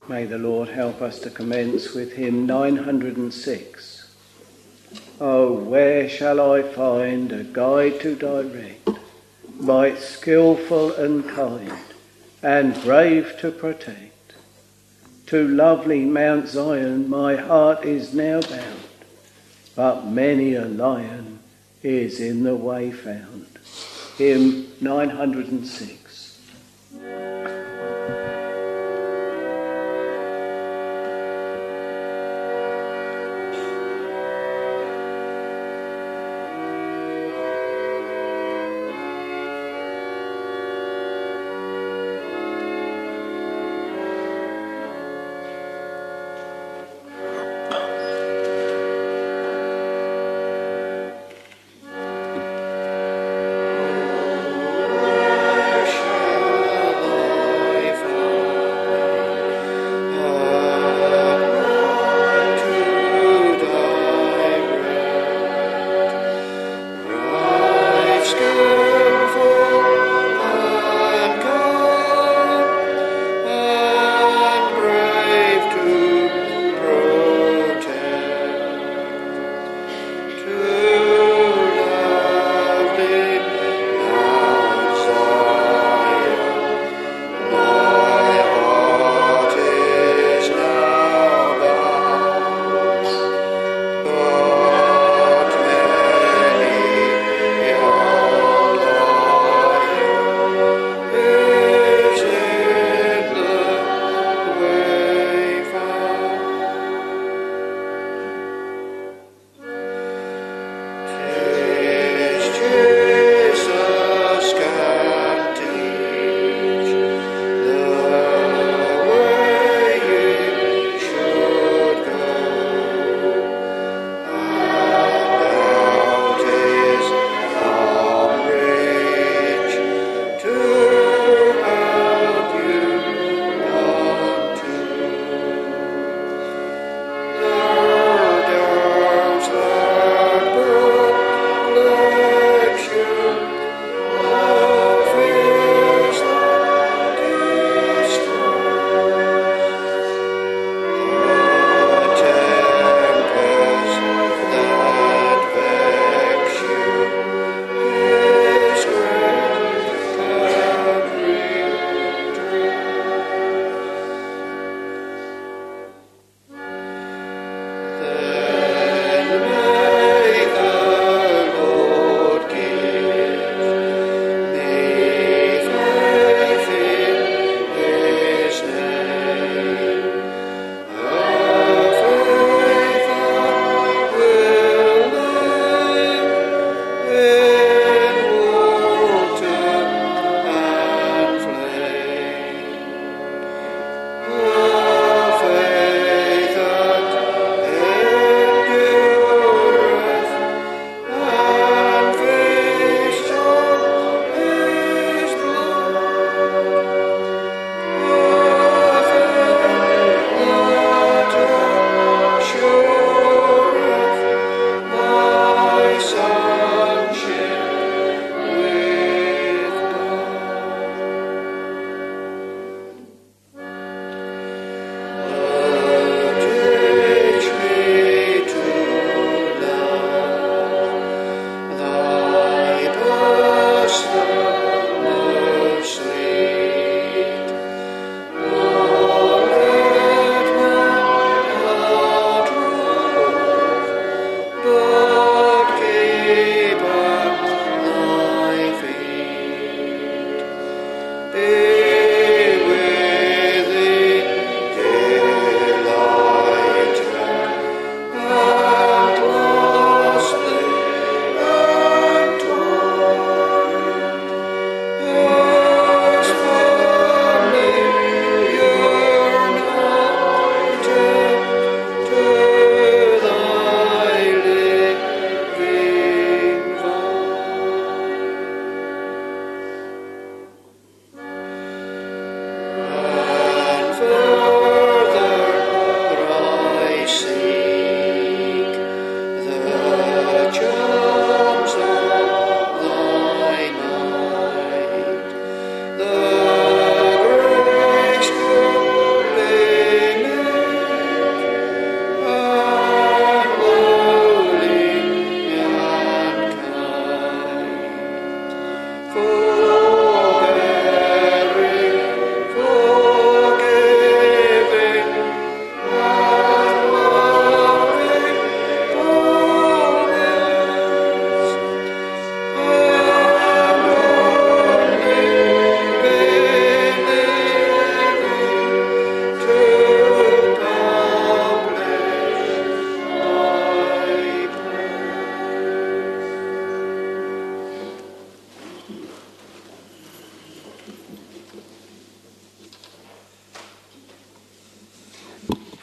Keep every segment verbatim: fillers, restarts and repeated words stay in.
May the Lord help us to commence with hymn nine hundred and six. Oh, where shall I find a guide to direct, might skilful and kind, and brave to protect? To lovely Mount Zion my heart is now bound, but many a lion is in the way found. Hymn nine hundred and six.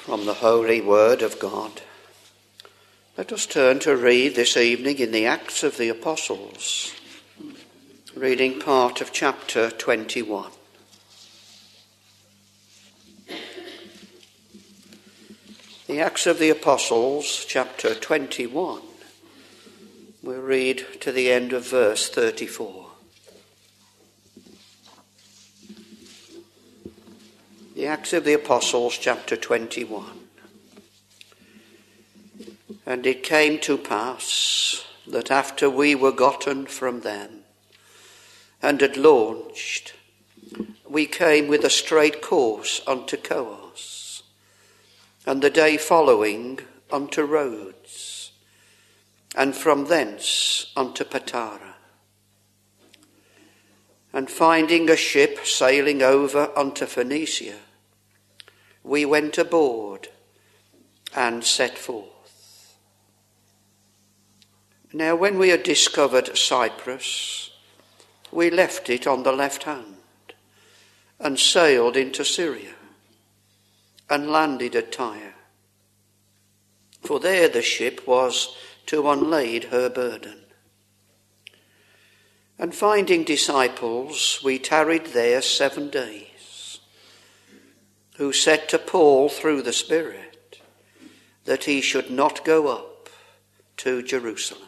From the Holy Word of God. Let us turn to read this evening in the Acts of the Apostles, reading part of chapter twenty-one. The Acts of the Apostles, chapter twenty-one. We'll read to the end of verse thirty-four. The Acts of the Apostles, chapter twenty-one. And it came to pass that after we were gotten from them and had launched, we came with a straight course unto Coos, and the day following unto Rhodes, and from thence unto Patara. And finding a ship sailing over unto Phoenicia, we went aboard and set forth. Now when we had discovered Cyprus, we left it on the left hand and sailed into Syria and landed at Tyre. For there the ship was to unlade her burden. And finding disciples, we tarried there seven days, who said to Paul through the Spirit that he should not go up to Jerusalem.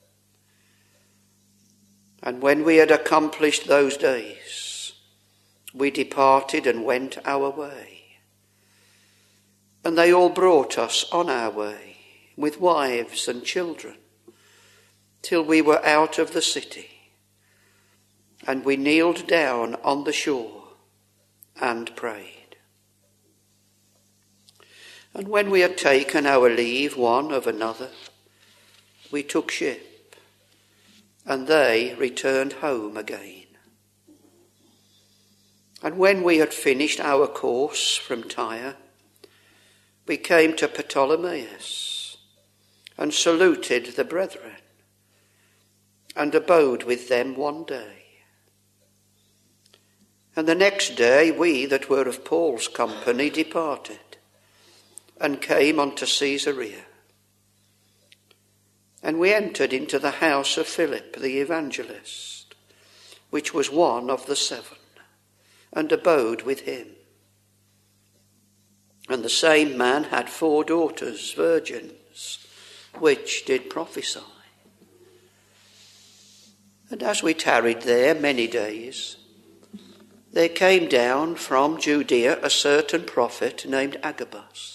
And when we had accomplished those days, we departed and went our way. And they all brought us on our way with wives and children, till we were out of the city. And we kneeled down on the shore and prayed. And when we had taken our leave one of another, we took ship, and they returned home again. And when we had finished our course from Tyre, we came to Ptolemais, and saluted the brethren, and abode with them one day. And the next day we that were of Paul's company departed, and came unto Caesarea. And we entered into the house of Philip the evangelist, which was one of the seven, and abode with him. And the same man had four daughters, virgins, which did prophesy. And as we tarried there many days, there came down from Judea a certain prophet named Agabus.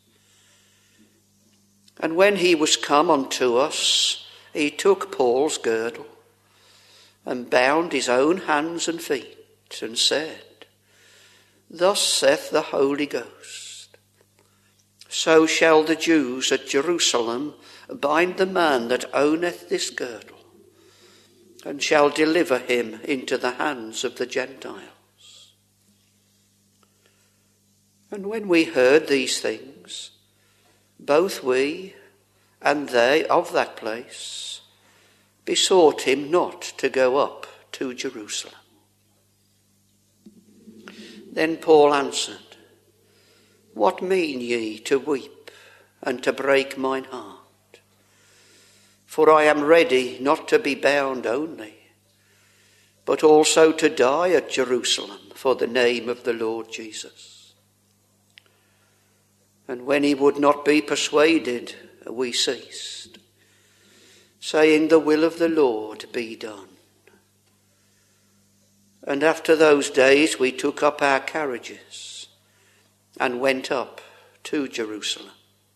And when he was come unto us, he took Paul's girdle, and bound his own hands and feet, and said, Thus saith the Holy Ghost, So shall the Jews at Jerusalem bind the man that owneth this girdle, and shall deliver him into the hands of the Gentiles. And when we heard these things, both we and they of that place besought him not to go up to Jerusalem. Then Paul answered, What mean ye to weep and to break mine heart? For I am ready not to be bound only, but also to die at Jerusalem for the name of the Lord Jesus. And when he would not be persuaded, we ceased, saying, The will of the Lord be done. And after those days we took up our carriages and went up to Jerusalem.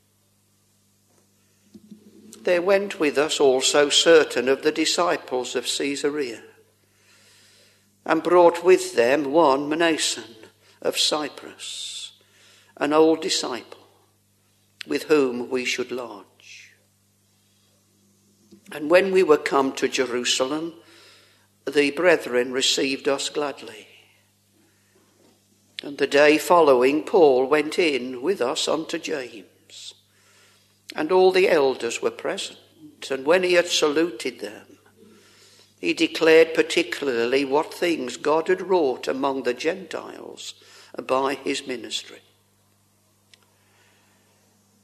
There went with us also certain of the disciples of Caesarea, and brought with them one Mnason of Cyprus, an old disciple, with whom we should lodge. And when we were come to Jerusalem, the brethren received us gladly. And the day following, Paul went in with us unto James, and all the elders were present. And when he had saluted them, he declared particularly what things God had wrought among the Gentiles by his ministry.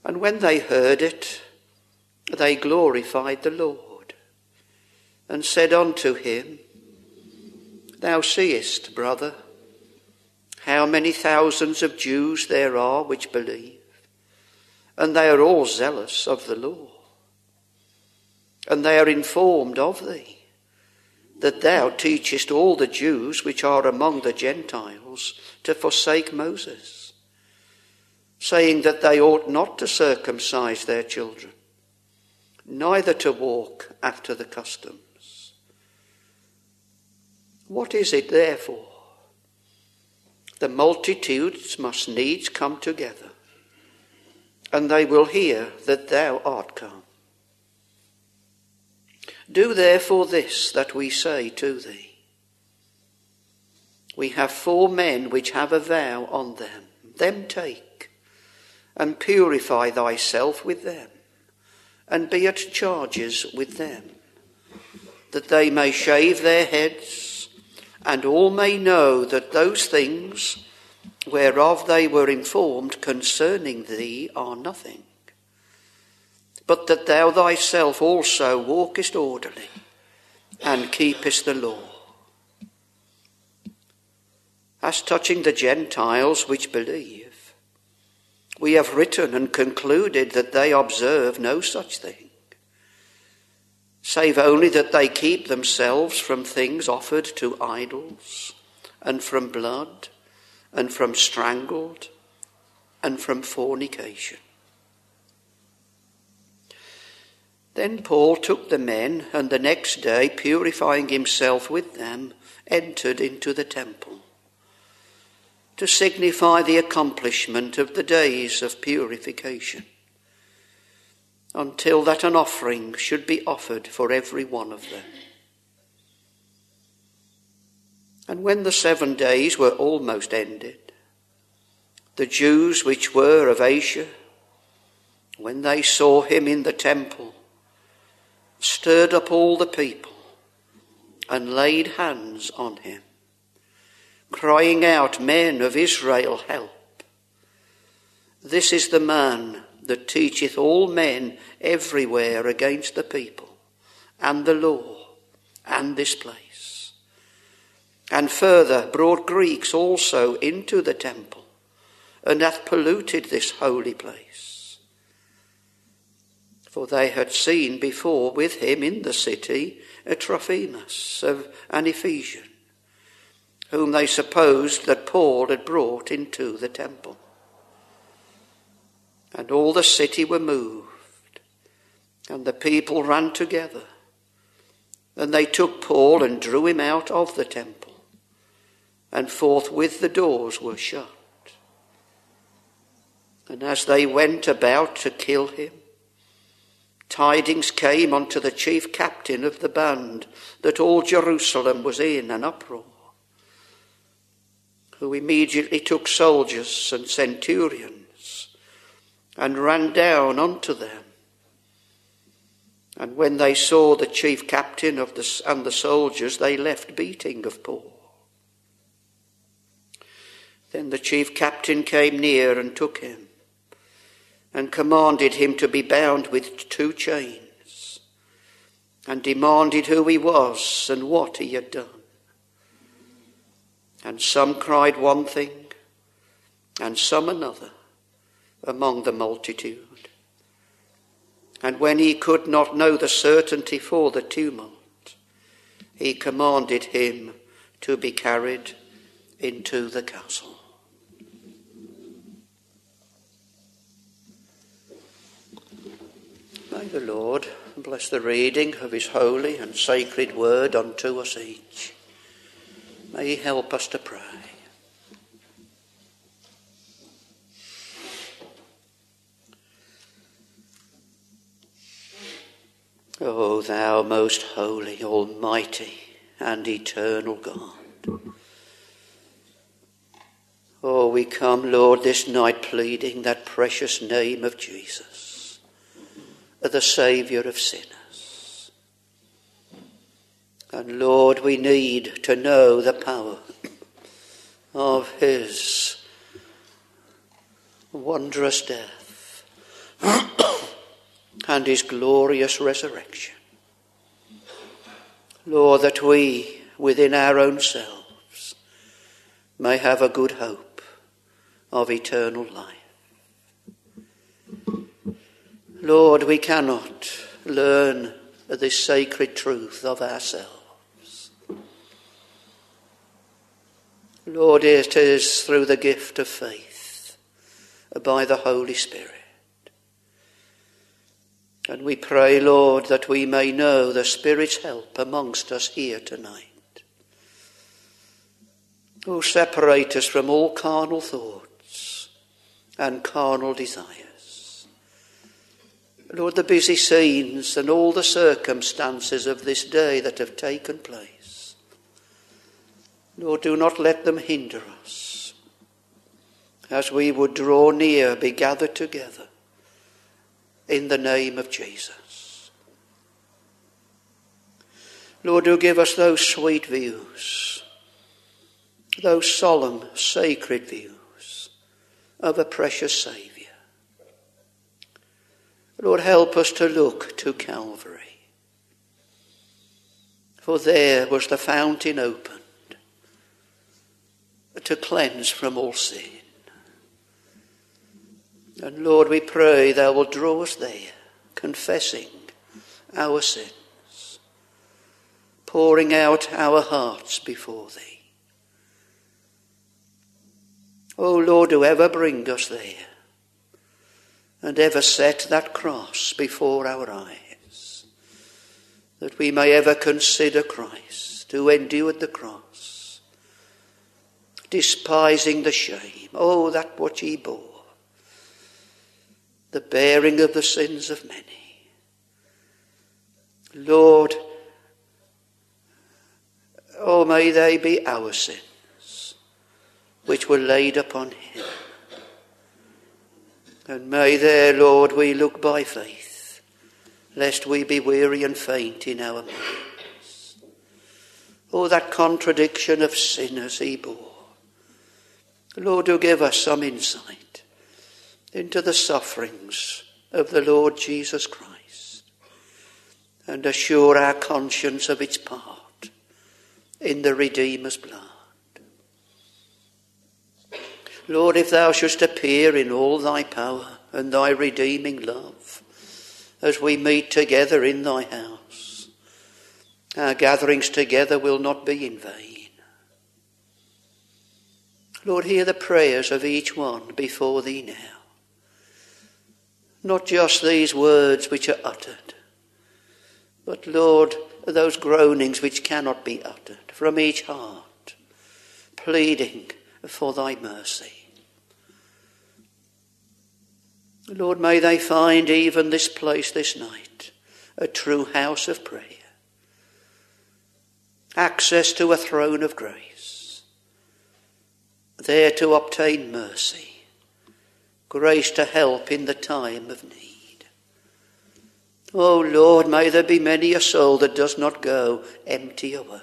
And when they heard it, they glorified the Lord, and said unto him, Thou seest, brother, how many thousands of Jews there are which believe, and they are all zealous of the law. And they are informed of thee, that thou teachest all the Jews which are among the Gentiles to forsake Moses, saying that they ought not to circumcise their children, neither to walk after the customs. What is it therefore? The multitudes must needs come together, and they will hear that thou art come. Do therefore this that we say to thee. We have four men which have a vow on them. Them take, and purify thyself with them, and be at charges with them, that they may shave their heads, and all may know that those things whereof they were informed concerning thee are nothing, but that thou thyself also walkest orderly, and keepest the law. As touching the Gentiles which believe, we have written and concluded that they observe no such thing, save only that they keep themselves from things offered to idols, and from blood, and from strangled, and from fornication. Then Paul took the men, and the next day, purifying himself with them, entered into the temple, to signify the accomplishment of the days of purification, until that an offering should be offered for every one of them. And when the seven days were almost ended, the Jews which were of Asia, when they saw him in the temple, stirred up all the people, and laid hands on him, crying out, Men of Israel, help. This is the man that teacheth all men everywhere against the people, and the law, and this place. And further brought Greeks also into the temple, and hath polluted this holy place. For they had seen before with him in the city a Trophimus of an Ephesian, whom they supposed that Paul had brought into the temple. And all the city were moved, and the people ran together, and they took Paul and drew him out of the temple, and forthwith the doors were shut. And as they went about to kill him, tidings came unto the chief captain of the band that all Jerusalem was in an uproar, who immediately took soldiers and centurions and ran down unto them. And when they saw the chief captain of the, and the soldiers, they left beating of Paul. Then the chief captain came near and took him, and commanded him to be bound with two chains, and demanded who he was and what he had done. And some cried one thing, and some another, among the multitude. And when he could not know the certainty for the tumult, he commanded him to be carried into the castle. May the Lord bless the reading of his holy and sacred word unto us each. May he help us to pray. O thou most holy, almighty, and eternal God. Oh, we come, Lord, this night pleading that precious name of Jesus, the Saviour of sinners. And Lord, we need to know the power of his wondrous death and his glorious resurrection. Lord, that we, within our own selves, may have a good hope of eternal life. Lord, we cannot learn this sacred truth of ourselves. Lord, it is through the gift of faith by the Holy Spirit. And we pray, Lord, that we may know the Spirit's help amongst us here tonight. Oh, separate us from all carnal thoughts and carnal desires. Lord, the busy scenes and all the circumstances of this day that have taken place, Lord, do not let them hinder us as we would draw near, be gathered together in the name of Jesus. Lord, do give us those sweet views, those solemn, sacred views of a precious Saviour. Lord, help us to look to Calvary, for there was the fountain opened to cleanse from all sin. And Lord, we pray thou wilt draw us there, confessing our sins, pouring out our hearts before thee. O Lord, do ever bring us there, and ever set that cross before our eyes, that we may ever consider Christ, who endured the cross, despising the shame. Oh, that what he bore, the bearing of the sins of many. Lord, oh, may they be our sins, which were laid upon him. And may there, Lord, we look by faith, lest we be weary and faint in our minds. Oh, that contradiction of sinners he bore. Lord, do give us some insight into the sufferings of the Lord Jesus Christ, and assure our conscience of its part in the Redeemer's blood. Lord, if thou shouldst appear in all thy power and thy redeeming love, as we meet together in thy house, our gatherings together will not be in vain. Lord, hear the prayers of each one before thee now. Not just these words which are uttered, but, Lord, those groanings which cannot be uttered from each heart, pleading for thy mercy. Lord, may they find even this place this night a true house of prayer, access to a throne of grace, there to obtain mercy, grace to help in the time of need. Oh Lord, may there be many a soul that does not go empty away.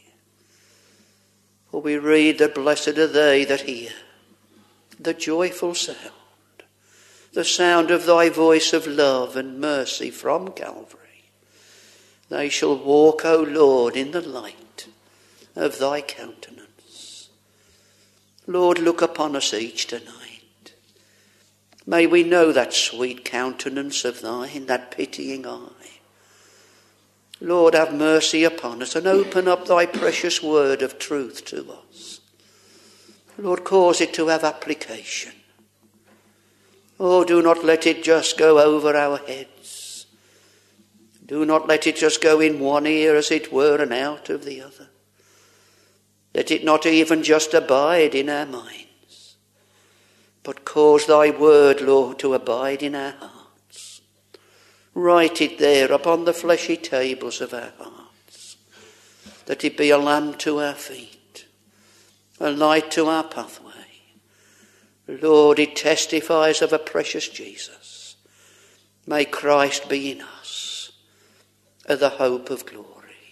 For we read that blessed are they that hear the joyful sound, the sound of thy voice of love and mercy from Calvary. They shall walk, O Lord, in the light of thy countenance. Lord, look upon us each tonight. May we know that sweet countenance of thine, that pitying eye. Lord, have mercy upon us and open up thy precious word of truth to us. Lord, cause it to have application. Oh, do not let it just go over our heads. Do not let it just go in one ear, as it were, and out of the other. Let it not even just abide in our minds, but cause thy word, Lord, to abide in our hearts. Write it there upon the fleshy tables of our hearts, that it be a lamp to our feet, a light to our pathway. Lord, it testifies of a precious Jesus. May Christ be in us, the hope of glory.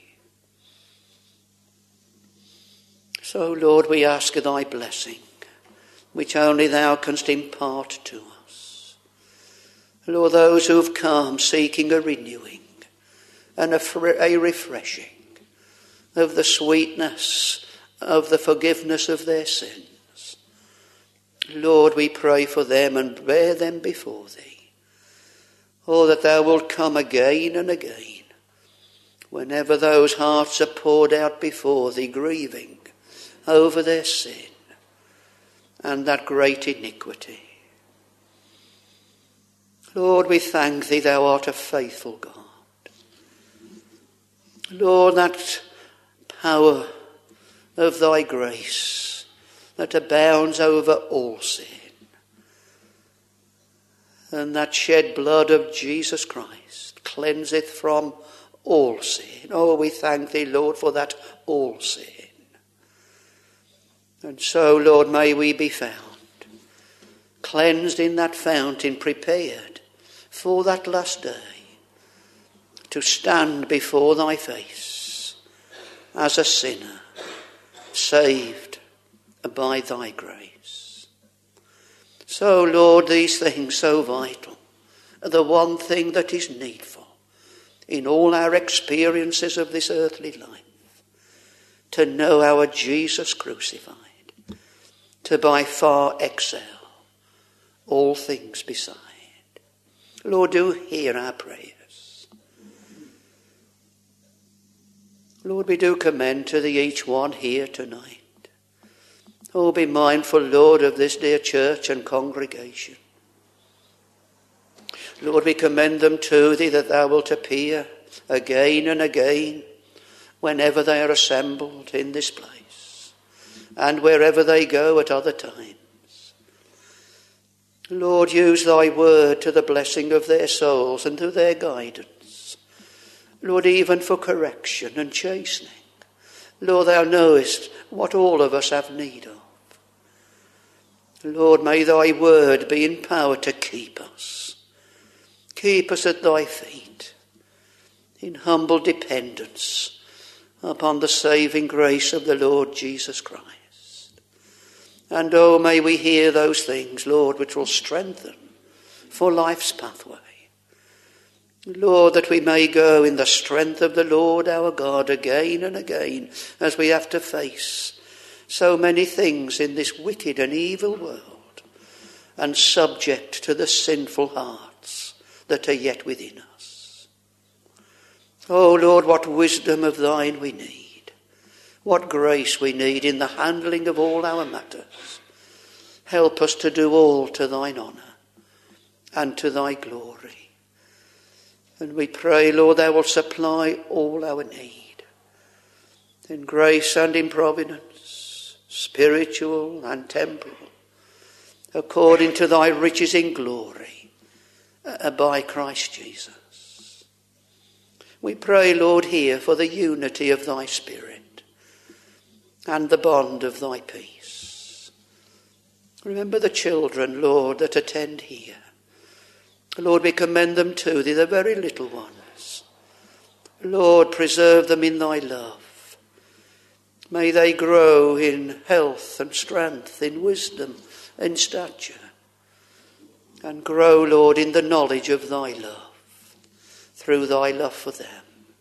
So, Lord, we ask thy blessing, which only thou canst impart to us. Lord, those who have come seeking a renewing and a, fr- a refreshing of the sweetness of the forgiveness of their sins. Lord, we pray for them and bear them before thee. Oh, that thou wilt come again and again, whenever those hearts are poured out before thee, grieving over their sin and that great iniquity. Lord, we thank thee, thou art a faithful God. Lord, that power of thy grace that abounds over all sin, and that shed blood of Jesus Christ cleanseth from all sin. Oh, we thank thee, Lord, for that all sin. And so, Lord, may we be found cleansed in that fountain, prepared for that last day, to stand before thy face as a sinner, saved by thy grace. So, Lord, these things so vital are the one thing that is needful in all our experiences of this earthly life, to know our Jesus crucified, to by far excel all things beside. Lord, do hear our prayers. Lord, we do commend to thee each one here tonight. Oh, be mindful, Lord, of this dear church and congregation. Lord, we commend them to thee, that thou wilt appear again and again whenever they are assembled in this place and wherever they go at other times. Lord, use thy word to the blessing of their souls and to their guidance. Lord, even for correction and chastening. Lord, thou knowest what all of us have need of. Lord, may thy word be in power to keep us. Keep us at thy feet, in humble dependence upon the saving grace of the Lord Jesus Christ. And oh, may we hear those things, Lord, which will strengthen for life's pathway. Lord, that we may go in the strength of the Lord our God again and again, as we have to face so many things in this wicked and evil world, and subject to the sinful hearts that are yet within us. Oh Lord, what wisdom of thine we need. What grace we need in the handling of all our matters. Help us to do all to thine honour and to thy glory. And we pray, Lord, thou wilt supply all our need in grace and in providence, spiritual and temporal, according to thy riches in glory, uh, by Christ Jesus. We pray, Lord, here for the unity of thy Spirit and the bond of thy peace. Remember the children, Lord, that attend here. Lord, we commend them to thee, the very little ones. Lord, preserve them in thy love. May they grow in health and strength, in wisdom and stature, and grow, Lord, in the knowledge of thy love, through thy love for them.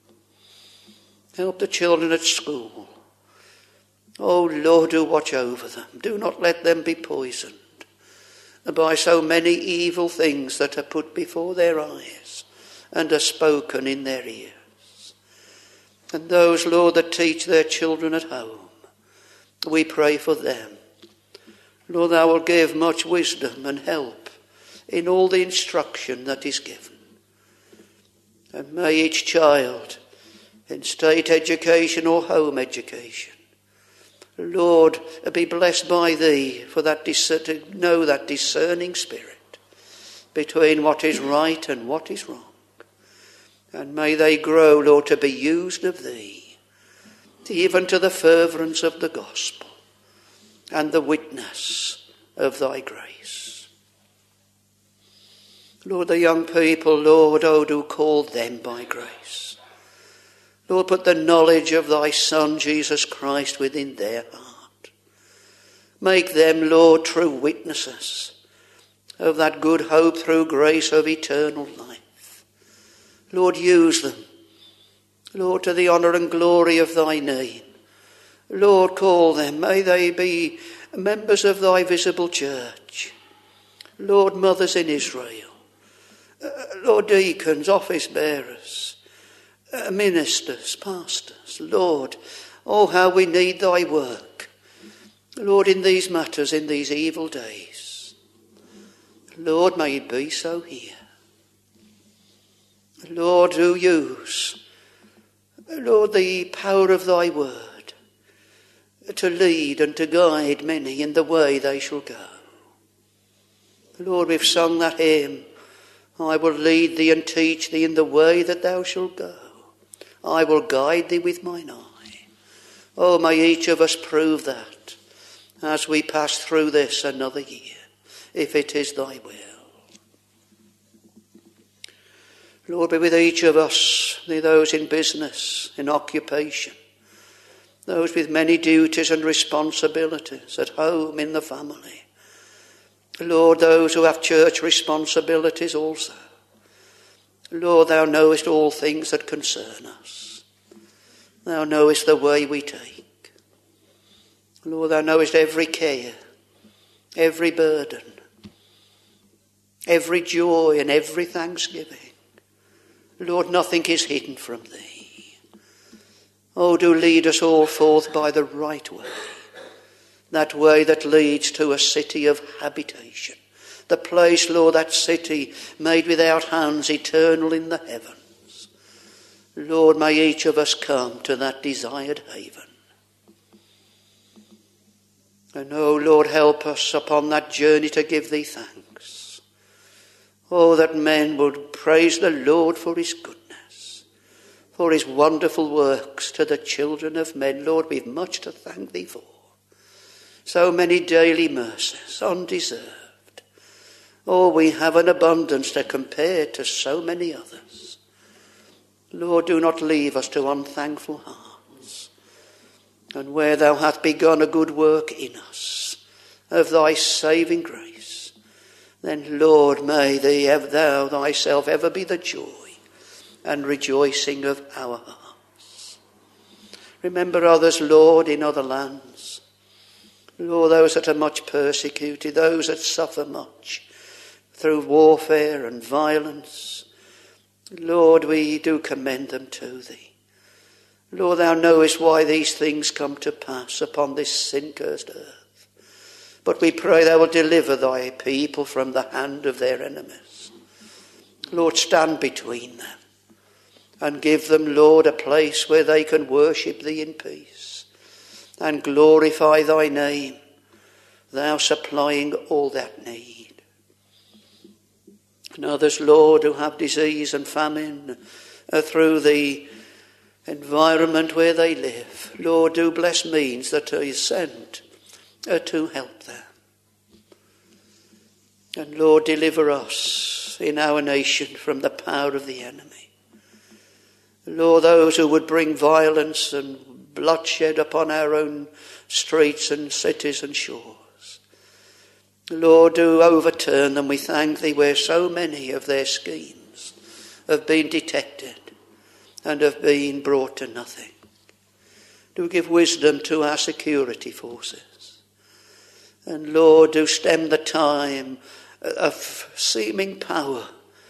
Help the children at school. Oh Lord, do watch over them. Do not let them be poisoned by so many evil things that are put before their eyes and are spoken in their ears. And those, Lord, that teach their children at home, we pray for them. Lord, thou wilt give much wisdom and help in all the instruction that is given. And may each child in state education or home education, Lord, be blessed by thee for that dis- to know that discerning spirit between what is right and what is wrong. And may they grow, Lord, to be used of thee, even to the furtherance of the gospel and the witness of thy grace. Lord, the young people, Lord, oh, do call them by grace. Lord, put the knowledge of thy Son, Jesus Christ, within their heart. Make them, Lord, true witnesses of that good hope through grace of eternal life. Lord, use them, Lord, to the honour and glory of thy name. Lord, call them. May they be members of thy visible church. Lord, mothers in Israel. Uh, Lord, deacons, office bearers, uh, ministers, pastors. Lord, oh, how we need thy work. Lord, in these matters, in these evil days. Lord, may it be so here. Lord, do use, Lord, the power of thy word to lead and to guide many in the way they shall go. Lord, we've sung that hymn, I will lead thee and teach thee in the way that thou shalt go. I will guide thee with mine eye. Oh, may each of us prove that as we pass through this another year, if it is thy will. Lord, be with each of us, those in business, in occupation, those with many duties and responsibilities at home, in the family. Lord, those who have church responsibilities also. Lord, thou knowest all things that concern us. Thou knowest the way we take. Lord, thou knowest every care, every burden, every joy and every thanksgiving. Lord, nothing is hidden from thee. Oh, do lead us all forth by the right way, that way that leads to a city of habitation, the place, Lord, that city made without hands, eternal in the heavens. Lord, may each of us come to that desired haven. And oh, Lord, help us upon that journey to give thee thanks. Oh, that men would praise the Lord for his goodness, for his wonderful works to the children of men. Lord, we've much to thank thee for. So many daily mercies, undeserved. Oh, we have an abundance to compare to so many others. Lord, do not leave us to unthankful hearts. And where thou hast begun a good work in us, of thy saving grace, then, Lord, may thee, thou thyself ever be the joy and rejoicing of our hearts. Remember others, Lord, in other lands. Lord, those that are much persecuted, those that suffer much through warfare and violence. Lord, we do commend them to thee. Lord, thou knowest why these things come to pass upon this sin-cursed earth. But we pray thou wilt deliver thy people from the hand of their enemies. Lord, stand between them and give them, Lord, a place where they can worship thee in peace and glorify thy name, thou supplying all that need. And others, Lord, who have disease and famine uh, through the environment where they live, Lord, do bless means that are sent uh, to help them. And Lord, deliver us in our nation from the power of the enemy. Lord, those who would bring violence and bloodshed upon our own streets and cities and shores. Lord, do overturn them. We thank thee where so many of their schemes have been detected and have been brought to nothing. Do give wisdom to our security forces. And Lord, do stem the time of seeming power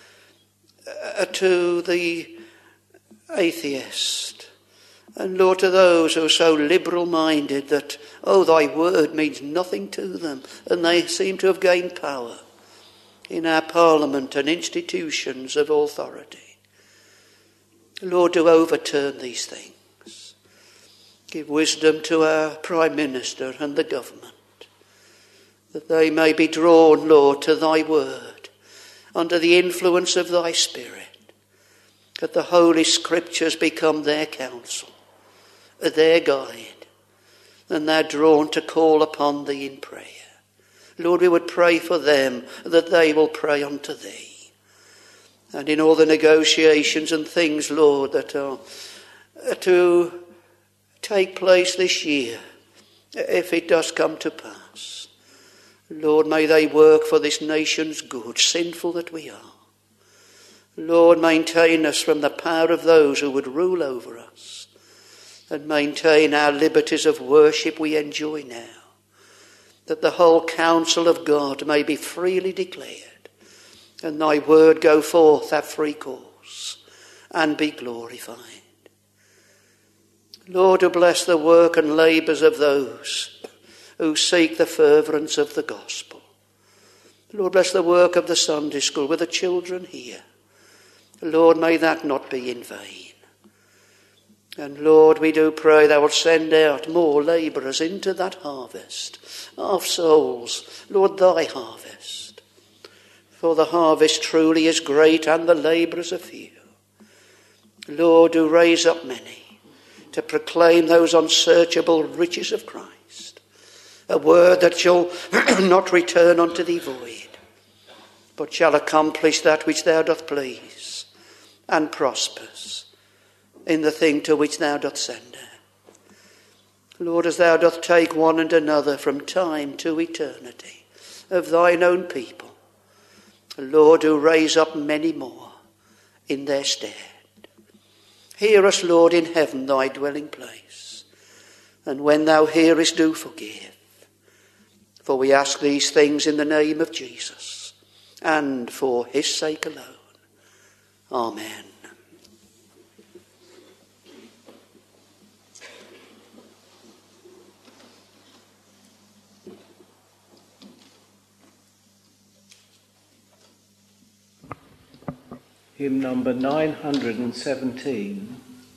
to the atheist. And Lord, to those who are so liberal-minded that, oh, thy word means nothing to them, and they seem to have gained power in our parliament and institutions of authority. Lord, do overturn these things. Give wisdom to our Prime Minister and the government, that they may be drawn, Lord, to thy word, under the influence of thy Spirit, that the Holy Scriptures become their counsel, their guide, and they're drawn to call upon thee in prayer. Lord, we would pray for them, that they will pray unto thee. And in all the negotiations and things, Lord, that are to take place this year, if it does come to pass, Lord, may they work for this nation's good, sinful that we are. Lord, maintain us from the power of those who would rule over us, and maintain our liberties of worship we enjoy now, that the whole counsel of God may be freely declared, and thy word go forth at free course, and be glorified. Lord, to bless the work and labours of those who seek the furtherance of the gospel. Lord, bless the work of the Sunday school with the children here. Lord, may that not be in vain. And Lord, we do pray thou wilt send out more labourers into that harvest of souls. Lord, thy harvest. For the harvest truly is great and the labourers are few. Lord, do raise up many to proclaim those unsearchable riches of Christ. A word that shall not return unto thee void, but shall accomplish that which thou doth please, and prospers in the thing to which thou doth send her. Lord, as thou doth take one and another from time to eternity of thine own people, Lord, do raise up many more in their stead. Hear us, Lord, in heaven, thy dwelling place, and when thou hearest, do forgive. For we ask these things in the name of Jesus, and for his sake alone. Amen. Hymn number nine hundred seventeen.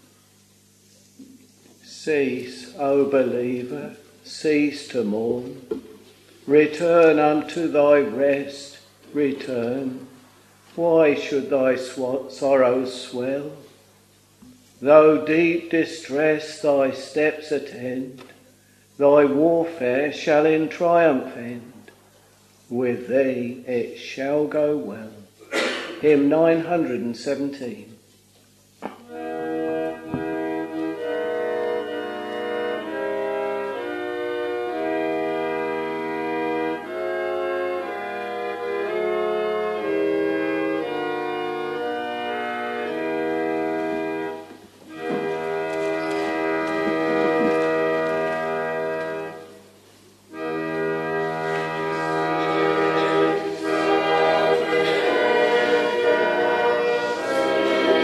Cease, O believer, cease to mourn. Return unto thy rest, return. Why should thy sw- sorrows swell? Though deep distress thy steps attend, thy warfare shall in triumph end. With thee it shall go well. Hymn nine hundred seventeen. Thank you.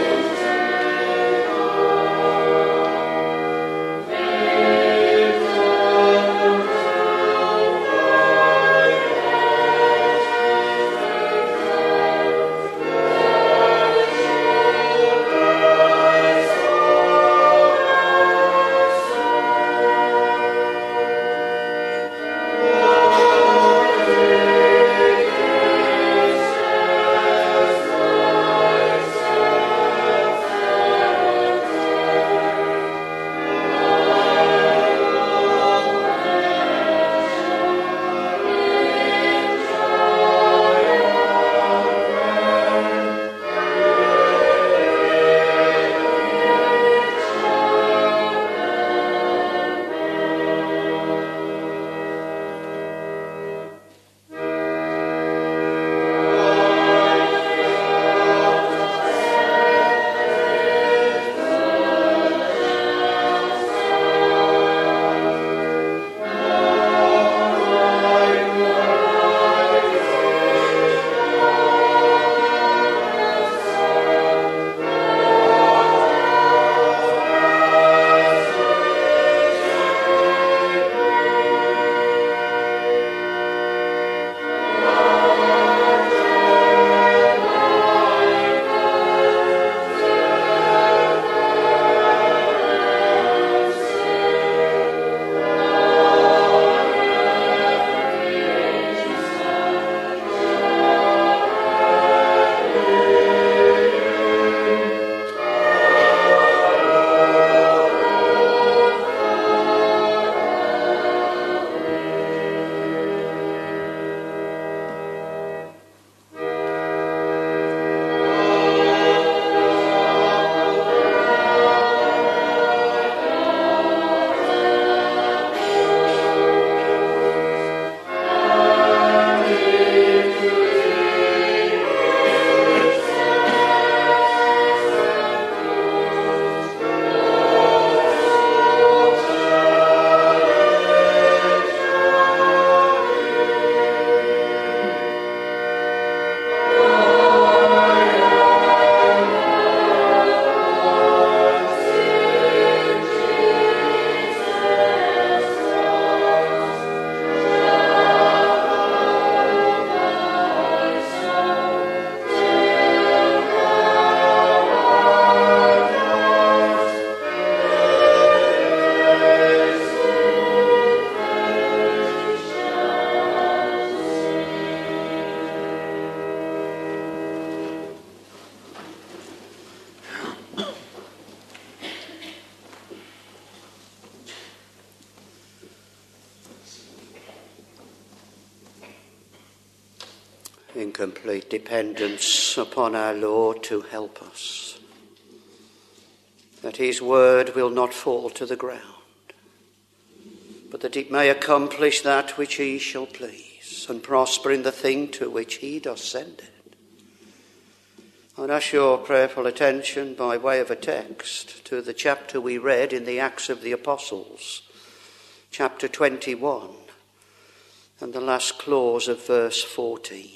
in complete dependence upon our Lord to help us, that his word will not fall to the ground, but that it may accomplish that which he shall please and prosper in the thing to which he does send it. I'd ask your prayerful attention by way of a text to the chapter we read in the Acts of the Apostles, chapter twenty-one, and the last clause of verse fourteen.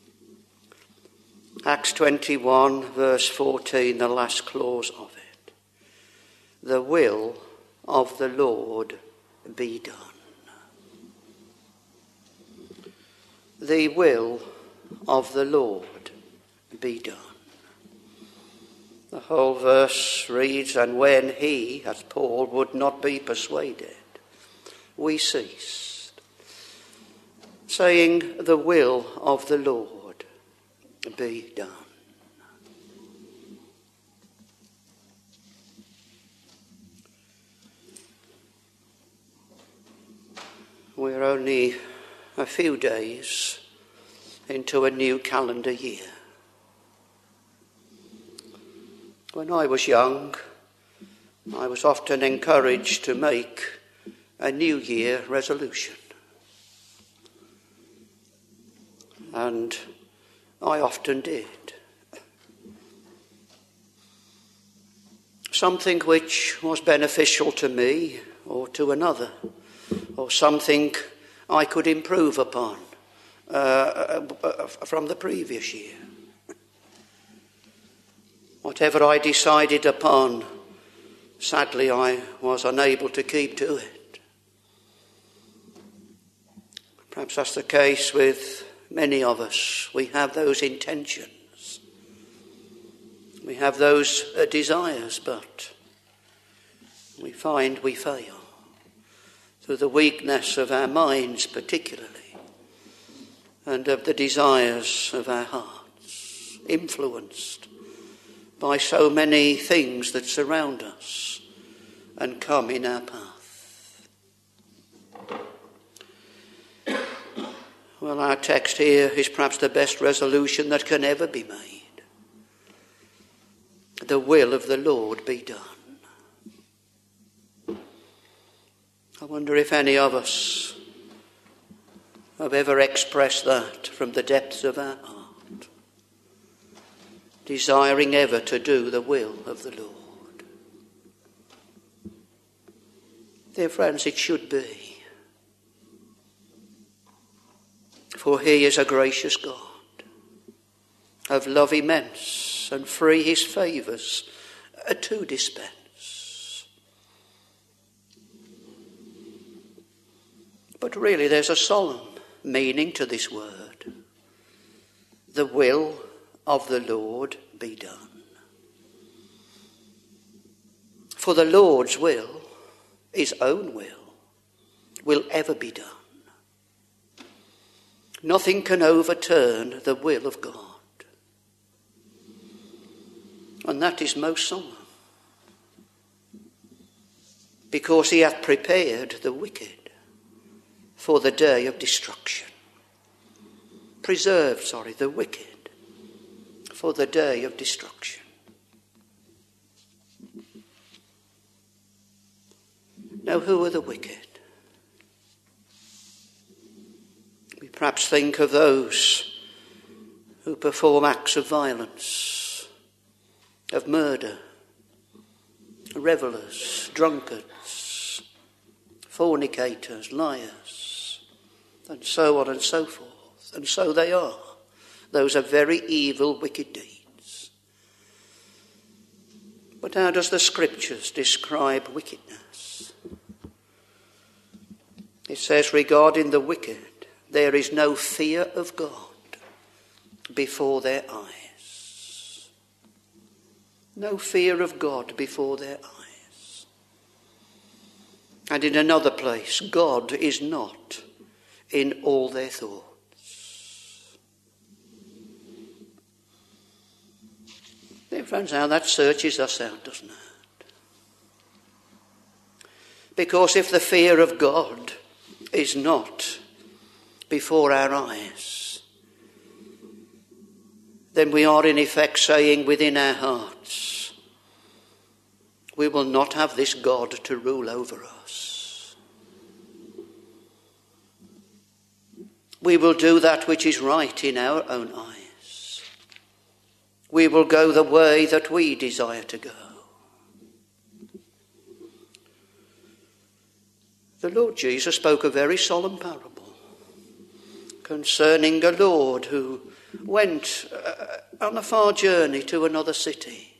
Acts twenty-one, verse fourteen, the last clause of it. The will of the Lord be done. The will of the Lord be done. The whole verse reads, and when he, as Paul, would not be persuaded, we ceased, saying, the will of the Lord be done. We're only a few days into a new calendar year. When I was young, I was often encouraged to make a New Year resolution. And I often did. Something which was beneficial to me or to another, or something I could improve upon uh, from the previous year. Whatever I decided upon, sadly I was unable to keep to it. Perhaps that's the case with many of us. We have those intentions. We have those uh, desires, but we find we fail through the weakness of our minds particularly, and of the desires of our hearts, influenced by so many things that surround us and come in our path. Well, our text here is perhaps the best resolution that can ever be made. The will of the Lord be done. I wonder if any of us have ever expressed that from the depths of our heart, desiring ever to do the will of the Lord. Dear friends, it should be. For he is a gracious God, of love immense, and free his favours to dispense. But really there's a solemn meaning to this word. The will of the Lord be done. For the Lord's will, his own will, will ever be done. Nothing can overturn the will of God. And that is most solemn. Because he hath prepared the wicked for the day of destruction. Preserved, sorry, the wicked for the day of destruction. Now, who are the wicked? We perhaps think of those who perform acts of violence, of murder, revellers, drunkards, fornicators, liars, and so on and so forth. And so they are. Those are very evil, wicked deeds. But how does the Scriptures describe wickedness? It says, regarding the wicked, there is no fear of God before their eyes. No fear of God before their eyes. And in another place, God is not in all their thoughts. Dear friends, how that searches us out, doesn't it? Because if the fear of God is not before our eyes, then we are in effect saying within our hearts, we will not have this God to rule over us. We will do that which is right in our own eyes. We will go the way that we desire to go. The Lord Jesus spoke a very solemn parable concerning a Lord who went uh, on a far journey to another city.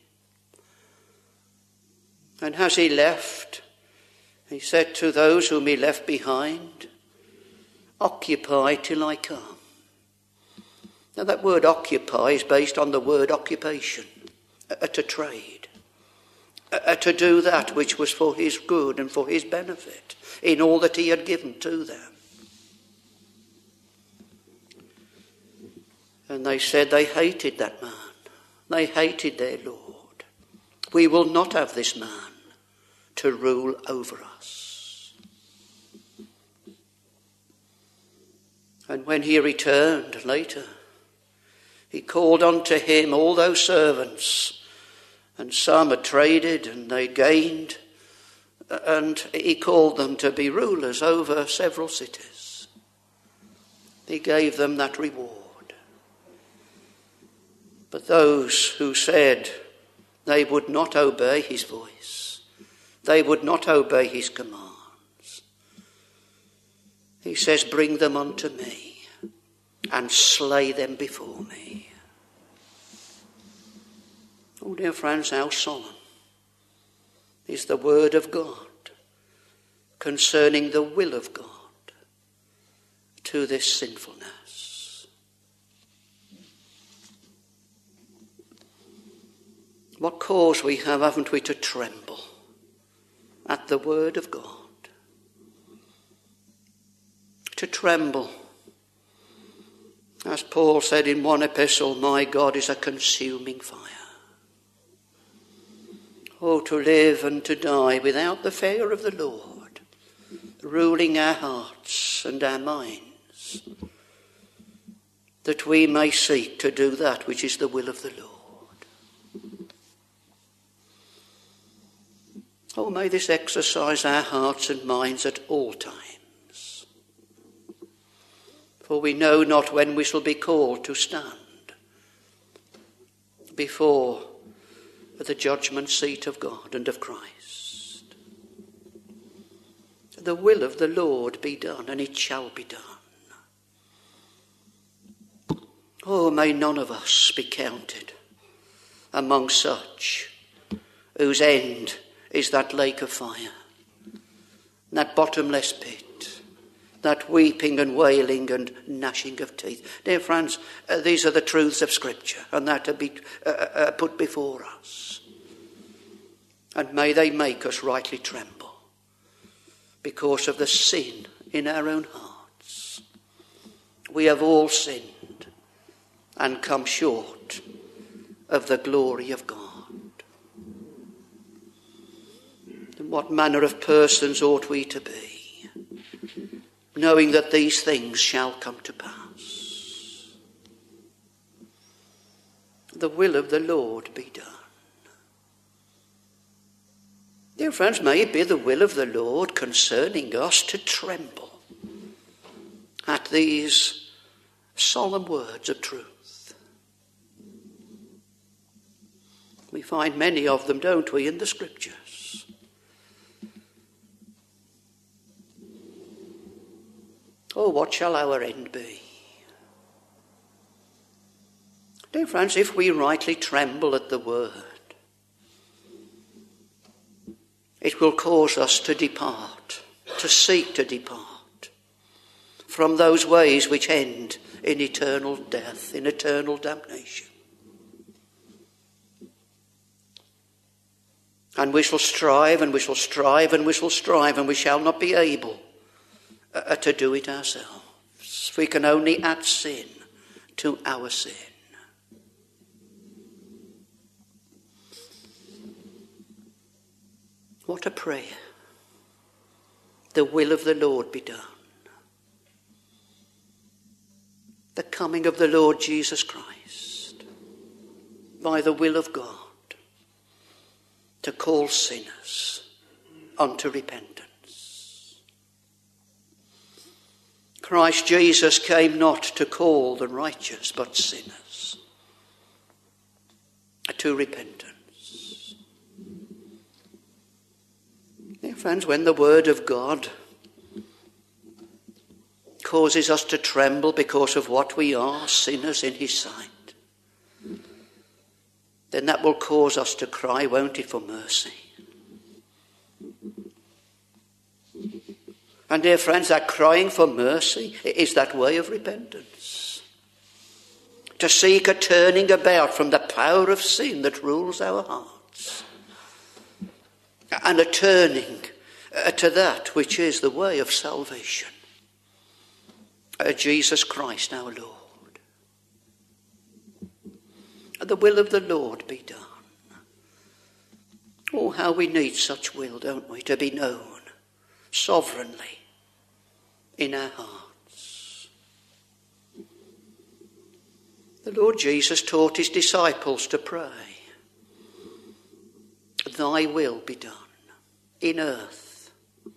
And as he left, he said to those whom he left behind, "Occupy till I come." Now that word occupy is based on the word occupation, uh, to trade, uh, to do that which was for his good and for his benefit in all that he had given to them. And they said they hated that man. They hated their Lord. We will not have this man to rule over us. And when he returned later, he called unto him all those servants, and some had traded and they gained, and he called them to be rulers over several cities. He gave them that reward. But those who said they would not obey his voice, they would not obey his commands, he says, "Bring them unto me and slay them before me." Oh, dear friends, how solemn is the word of God concerning the will of God to this sinfulness. What cause we have, haven't we, to tremble at the word of God? To tremble. As Paul said in one epistle, "My God is a consuming fire." Oh, to live and to die without the fear of the Lord, ruling our hearts and our minds, that we may seek to do that which is the will of the Lord. Oh, may this exercise our hearts and minds at all times. For we know not when we shall be called to stand before the judgment seat of God and of Christ. The will of the Lord be done, and it shall be done. Oh, may none of us be counted among such whose end is that lake of fire, that bottomless pit, that weeping and wailing and gnashing of teeth. Dear friends, uh, these are the truths of Scripture, and that to be uh, uh, put before us. And may they make us rightly tremble because of the sin in our own hearts. We have all sinned and come short of the glory of God. And what manner of persons ought we to be, knowing that these things shall come to pass? The will of the Lord be done. Dear friends, may it be the will of the Lord concerning us to tremble at these solemn words of truth. We find many of them, don't we, in the Scriptures. Oh, what shall our end be? Dear friends, if we rightly tremble at the word, it will cause us to depart, to seek to depart from those ways which end in eternal death, in eternal damnation. And we shall strive and we shall strive and we shall strive and we shall not be able uh, to do it ourselves. We can only add sin to our sin. What a prayer. The will of the Lord be done. The coming of the Lord Jesus Christ. by the will of God to call sinners unto repentance. Christ Jesus came not to call the righteous, but sinners to repentance. Dear friends, when the word of God causes us to tremble because of what we are, sinners in his sight, then that will cause us to cry, won't it, for mercy? And dear friends, that crying for mercy is that way of repentance. To seek a turning about from the power of sin that rules our hearts. And a turning to that which is the way of salvation. Jesus Christ our Lord. And the will of the Lord be done. Oh, how we need such will, don't we, to be known sovereignly in our hearts. The Lord Jesus taught his disciples to pray, thy will be done in earth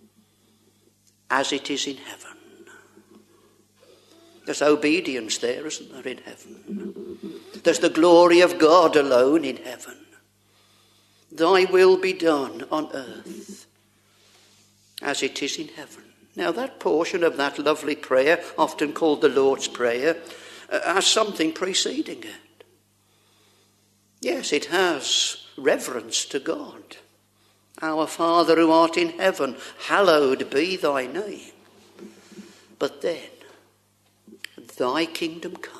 as it is in heaven. There's obedience there, isn't there, in heaven? There's the glory of God alone in heaven. Thy will be done on earth as it is in heaven. Now that portion of that lovely prayer, often called the Lord's Prayer, uh, has something preceding it. Yes, it has reverence to God. Our Father who art in heaven, hallowed be thy name. But then, thy kingdom come.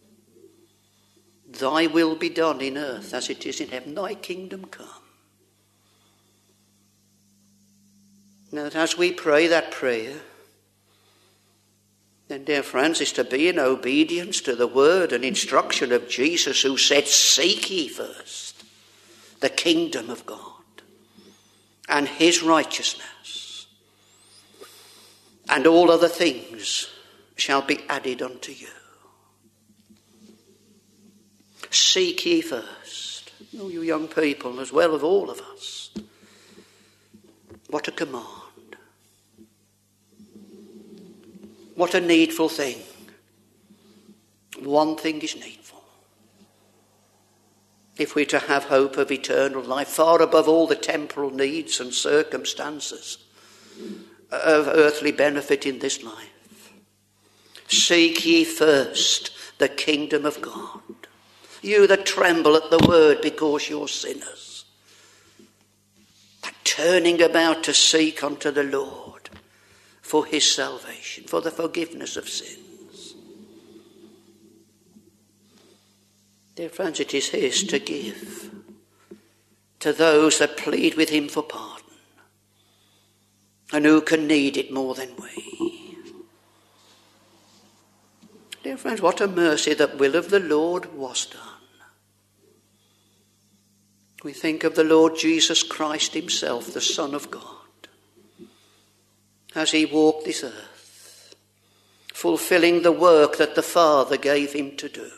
Thy will be done in earth as it is in heaven. Thy kingdom come. Now, as we pray that prayer, then, dear friends, is to be in obedience to the word and instruction of Jesus, who said, seek ye first the kingdom of God and his righteousness, and all other things shall be added unto you. Seek ye first. Oh, you young people, as well as all of us. What a command. What a needful thing. One thing is needful. If we're to have hope of eternal life, far above all the temporal needs and circumstances of earthly benefit in this life. Seek ye first the kingdom of God. You that tremble at the word because you're sinners. That turning about to seek unto the Lord for his salvation, for the forgiveness of sins. Dear friends, it is his to give to those that plead with him for pardon, and who can need it more than we. Dear friends, what a mercy that will of the Lord was done. We think of the Lord Jesus Christ himself, the Son of God, as he walked this earth, fulfilling the work that the Father gave him to do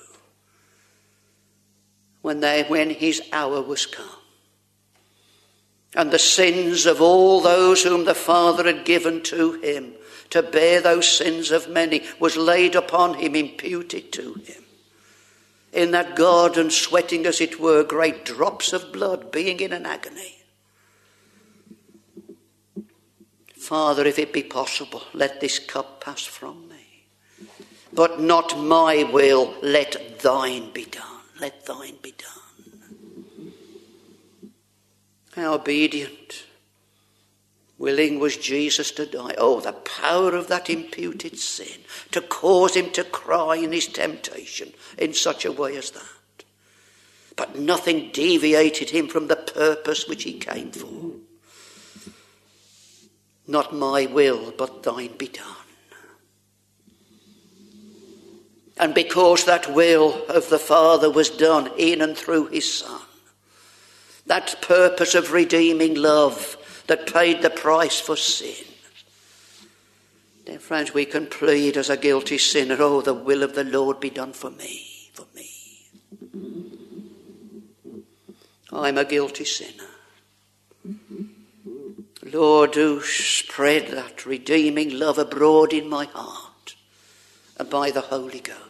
when, they, when his hour was come. And the sins of all those whom the Father had given to him to bear those sins of many was laid upon him, imputed to him. In that garden, sweating as it were, great drops of blood, being in an agony. Father, if it be possible, let this cup pass from me. But not my will, let thine be done. Let thine be done. How obedient, willing was Jesus to die. Oh, the power of that imputed sin to cause him to cry in his temptation in such a way as that. But nothing deviated him from the purpose which he came for. Not my will, but thine be done. And because that will of the Father was done in and through his Son, that purpose of redeeming love that paid the price for sin, dear friends, we can plead as a guilty sinner, oh, the will of the Lord be done for me, for me. I'm a guilty sinner. Lord, do spread that redeeming love abroad in my heart and by the Holy Ghost.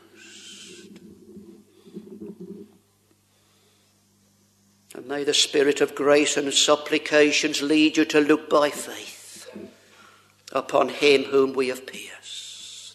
And may the Spirit of grace and supplications lead you to look by faith upon him whom we have pierced.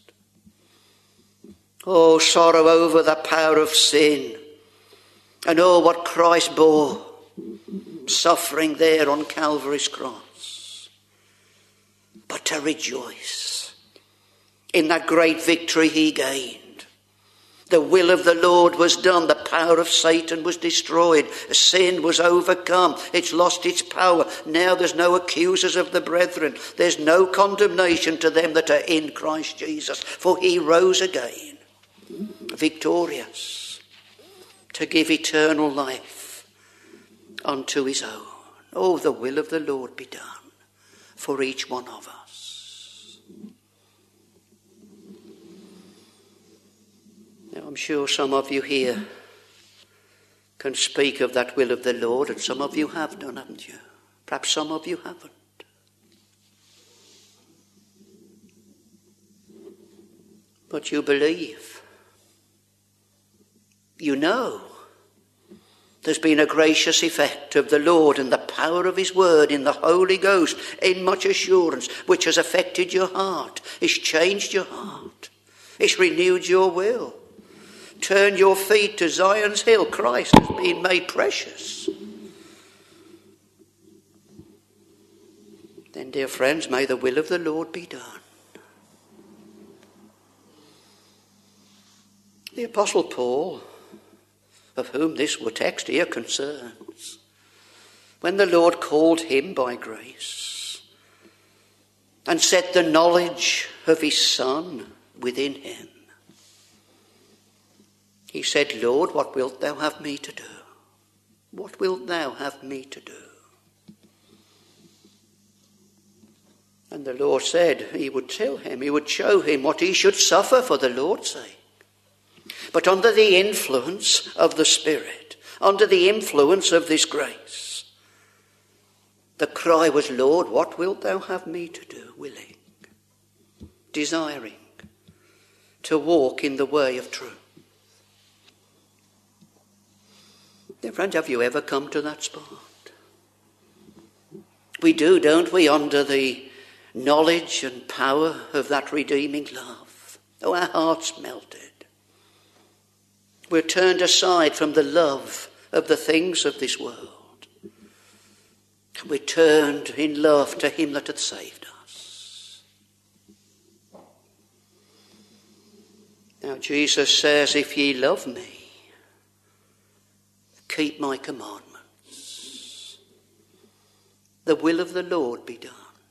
Oh, sorrow over the power of sin, and oh, what Christ bore, suffering there on Calvary's cross. But to rejoice in that great victory he gained. The will of the Lord was done. The power of Satan was destroyed. Sin was overcome. It's lost its power. Now there's no accusers of the brethren. There's no condemnation to them that are in Christ Jesus. For he rose again, victorious, to give eternal life unto his own. Oh, the will of the Lord be done for each one of us. Now, I'm sure some of you here can speak of that will of the Lord, and some of you have done, haven't you? Perhaps some of you haven't. But you believe. You know. There's been a gracious effect of the Lord and the power of his word in the Holy Ghost in much assurance, which has affected your heart. It's changed your heart. It's renewed your will. Turn your feet to Zion's hill. Christ has been made precious. Then, dear friends, may the will of the Lord be done. The Apostle Paul, of whom this text here concerns, when the Lord called him by grace and set the knowledge of his Son within him, he said, Lord, what wilt thou have me to do? What wilt thou have me to do? And the Lord said he would tell him, he would show him what he should suffer for the Lord's sake. But under the influence of the Spirit, under the influence of this grace, the cry was, Lord, what wilt thou have me to do? Willing, desiring to walk in the way of truth. Dear friends, have you ever come to that spot? We do, don't we, under the knowledge and power of that redeeming love. Oh, our hearts melted. We're turned aside from the love of the things of this world. We're turned in love to him that hath saved us. Now Jesus says, if ye love me, keep my commandments. The will of the Lord be done.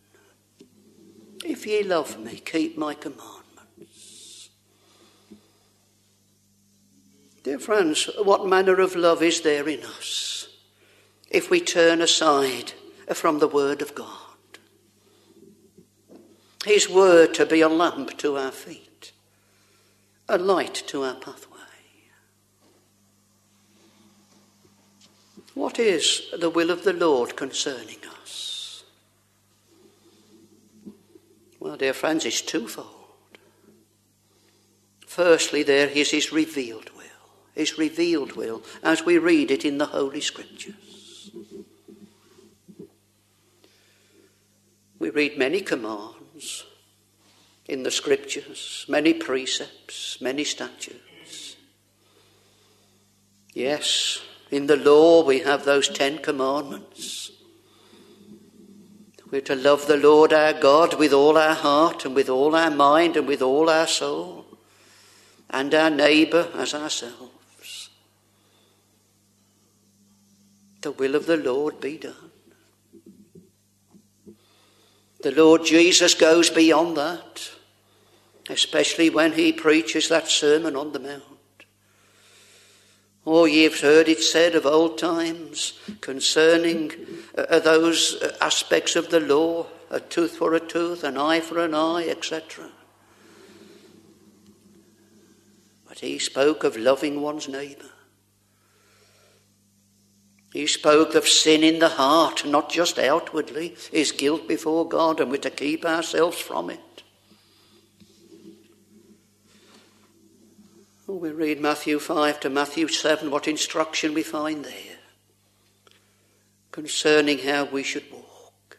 If ye love me, keep my commandments. Dear friends, what manner of love is there in us if we turn aside from the word of God? His word to be a lamp to our feet, a light to our pathway. What is the will of the Lord concerning us? Well, dear friends, it's twofold. Firstly, there is his revealed will. His revealed will, as we read it in the Holy Scriptures. We read many commands in the Scriptures, many precepts, many statutes. Yes, in the law we have those Ten Commandments. We're to love the Lord our God with all our heart and with all our mind and with all our soul, and our neighbour as ourselves. The will of the Lord be done. The Lord Jesus goes beyond that, especially when he preaches that Sermon on the Mount. Oh, ye have heard it said of old times concerning uh, those aspects of the law, a tooth for a tooth, an eye for an eye, et cetera. But he spoke of loving one's neighbour. He spoke of sin in the heart, not just outwardly, his guilt before God, and we're to keep ourselves from it. Oh, we read Matthew five to Matthew seven, what instruction we find there concerning how we should walk.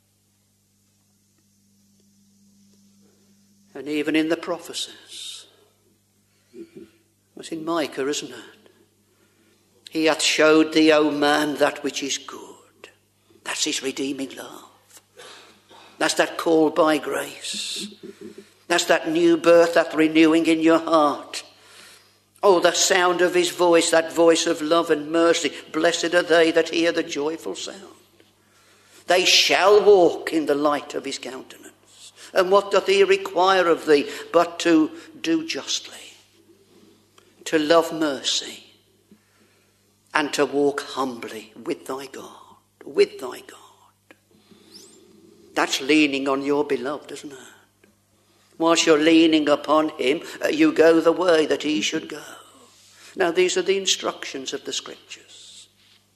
And even in the prophecies, it's in Micah, isn't it? He hath showed thee, O man, that which is good. That's his redeeming love. That's that call by grace. That's that new birth, that renewing in your heart. Oh, the sound of his voice, that voice of love and mercy. Blessed are they that hear the joyful sound. They shall walk in the light of his countenance. And what doth he require of thee but to do justly, to love mercy, and to walk humbly with thy God, with thy God. That's leaning on your beloved, isn't it? Whilst you're leaning upon him, you go the way that he should go. Now, these are the instructions of the Scriptures.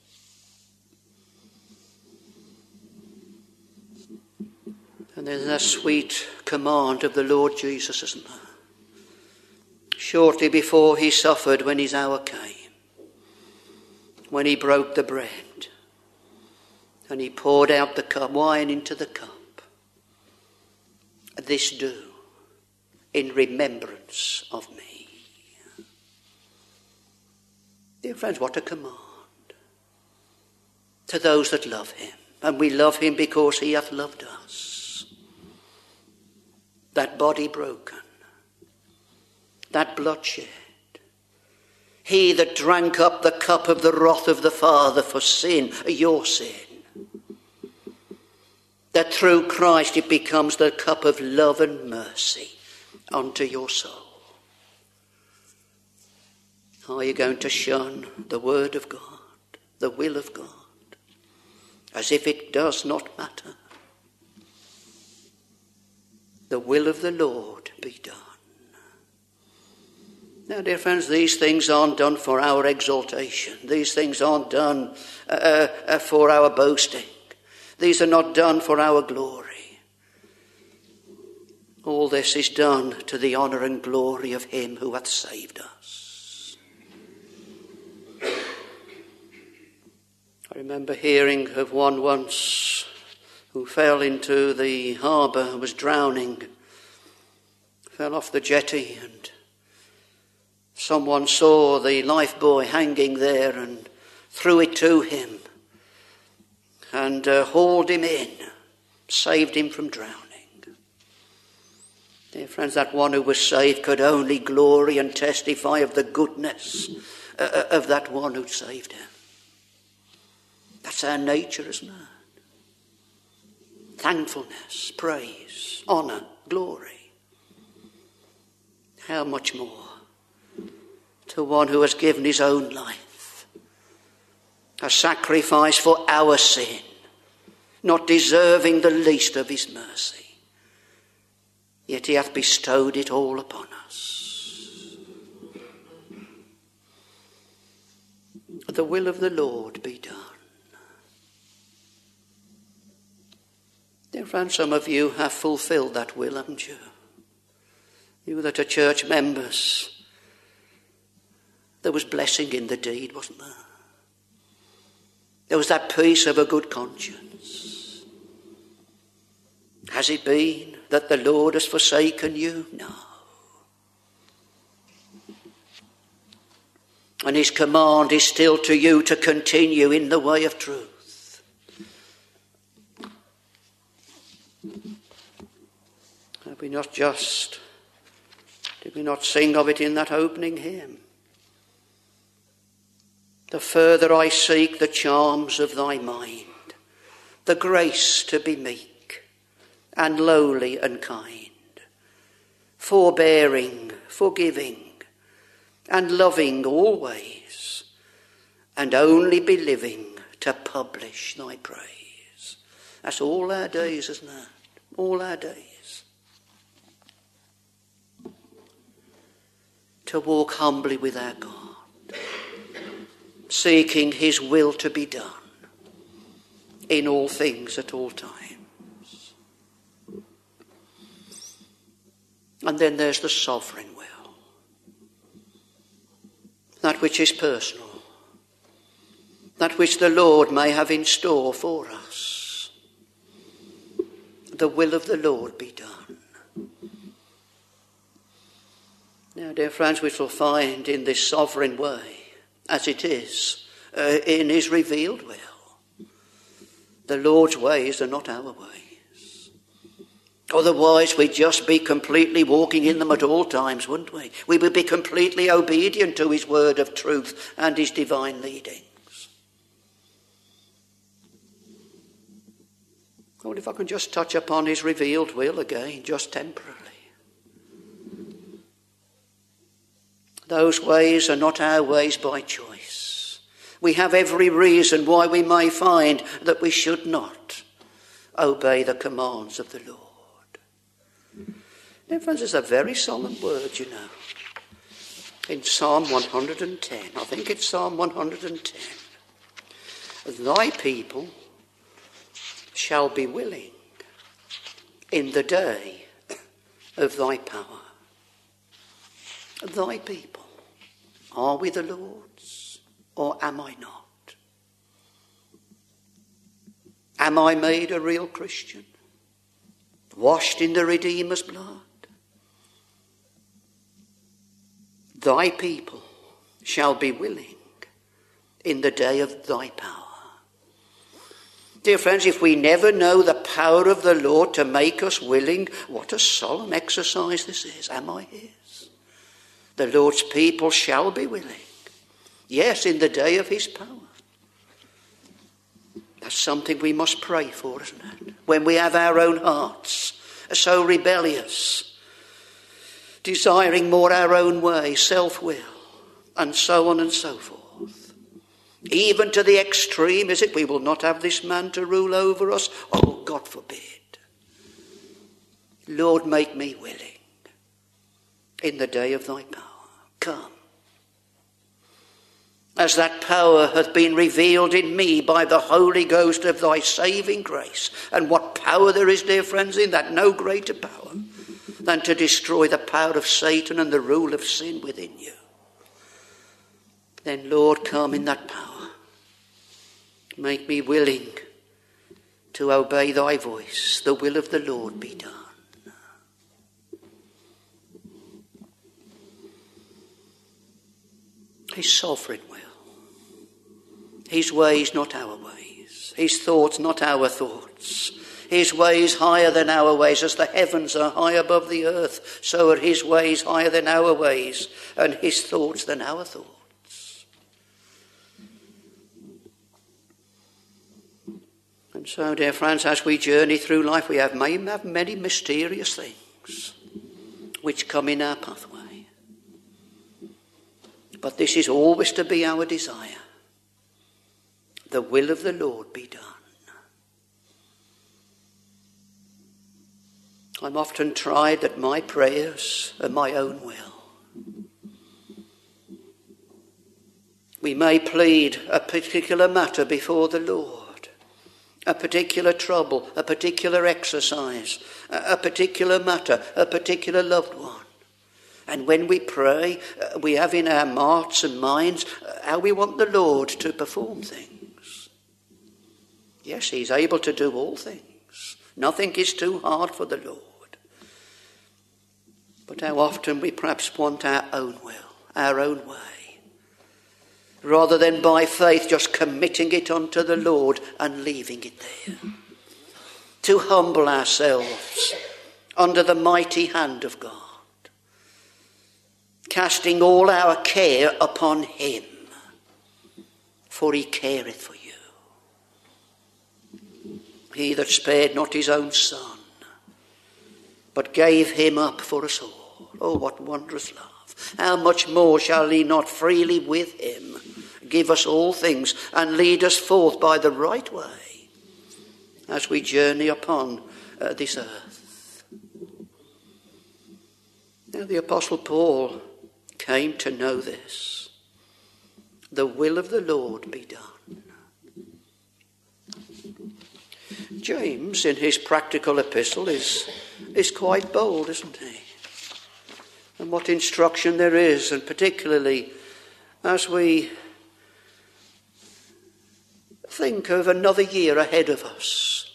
And there's a sweet command of the Lord Jesus, isn't there? Shortly before he suffered, when his hour came, when he broke the bread and he poured out the cup, wine into the cup. This do in remembrance of me. Dear friends, what a command to those that love him. And we love him because he hath loved us. That body broken, that bloodshed, he that drank up the cup of the wrath of the Father for sin, your sin. That through Christ it becomes the cup of love and mercy unto your soul. Are you going to shun the word of God, the will of God, as if it does not matter? The will of the Lord be done. Now, dear friends, these things aren't done for our exaltation. These things aren't done uh, uh, for our boasting. These are not done for our glory. All this is done to the honour and glory of him who hath saved us. I remember hearing of one once who fell into the harbour and was drowning, fell off the jetty, and someone saw the lifebuoy hanging there and threw it to him and uh, hauled him in, saved him from drowning. Dear friends, that one who was saved could only glory and testify of the goodness uh, of that one who saved him. That's our nature, isn't it? Thankfulness, praise, honour, glory. How much more to one who has given his own life, a sacrifice for our sin, not deserving the least of his mercy, yet he hath bestowed it all upon us. The will of the Lord be done. Dear friends, some of you have fulfilled that will, haven't you? You that are church members, there was blessing in the deed, wasn't there? There was that peace of a good conscience. Has it been that the Lord has forsaken you? No. And his command is still to you to continue in the way of truth. Have we not just, did we not sing of it in that opening hymn? The further I seek the charms of thy mind, the grace to be meek and lowly and kind, forbearing, forgiving, and loving always, and only be living to publish thy praise. That's all our days, isn't it? All our days. To walk humbly with our God. seeking his will to be done in all things at all times. And then there's the sovereign will, that which is personal, that which the Lord may have in store for us. The will of the Lord be done. Now, dear friends, we shall find in this sovereign way, as it is uh, in his revealed will, the Lord's ways are not our ways. Otherwise, we'd just be completely walking in them at all times, wouldn't we? We would be completely obedient to his word of truth and his divine leadings. Well, if I can just touch upon his revealed will again, just temporarily. Those ways are not our ways by choice. We have every reason why we may find that we should not obey the commands of the Lord. Now, friends, it's a very solemn word, you know. In Psalm one hundred ten, I think it's Psalm one hundred ten. Thy people shall be willing in the day of thy power. Thy people. Are we the Lord's, or am I not? Am I made a real Christian? Washed in the Redeemer's blood? Thy people shall be willing in the day of thy power. Dear friends, if we never know the power of the Lord to make us willing, what a solemn exercise this is. Am I his? The Lord's people shall be willing. Yes, in the day of his power. That's something we must pray for, isn't it? When we have our own hearts so rebellious, desiring more our own way, self-will, and so on and so forth. Even to the extreme, is it? We will not have this man to rule over us. Oh, God forbid. Lord, make me willing in the day of thy power. Come. As that power hath been revealed in me by the Holy Ghost of thy saving grace. And what power there is, dear friends, in that, no greater power than to destroy the power of Satan and the rule of sin within you. Then, Lord, come in that power. Make me willing to obey thy voice. The will of the Lord be done. His sovereign will. His ways, not our ways. His thoughts, not our thoughts. His ways higher than our ways. As the heavens are high above the earth, so are his ways higher than our ways, and his thoughts than our thoughts. And so, dear friends, as we journey through life, we have, may have many mysterious things which come in our pathway. But this is always to be our desire. The will of the Lord be done. I'm often tried that my prayers are my own will. We may plead a particular matter before the Lord, a particular trouble, a particular exercise, a particular matter, a particular loved one. And when we pray, uh, we have in our hearts and minds uh, how we want the Lord to perform things. Yes, he's able to do all things. Nothing is too hard for the Lord. But how often we perhaps want our own will, our own way, rather than by faith just committing it unto the Lord and leaving it there. To humble ourselves under the mighty hand of God. Casting all our care upon him, for he careth for you. He that spared not his own son, but gave him up for us all. Oh, what wondrous love. How much more shall he not freely with him give us all things and lead us forth by the right way as we journey upon uh, this earth. Now the Apostle Paul came to know this. the will of the Lord be done. James, in his practical epistle, is, is quite bold, isn't he? And what instruction there is, and particularly as we think of another year ahead of us.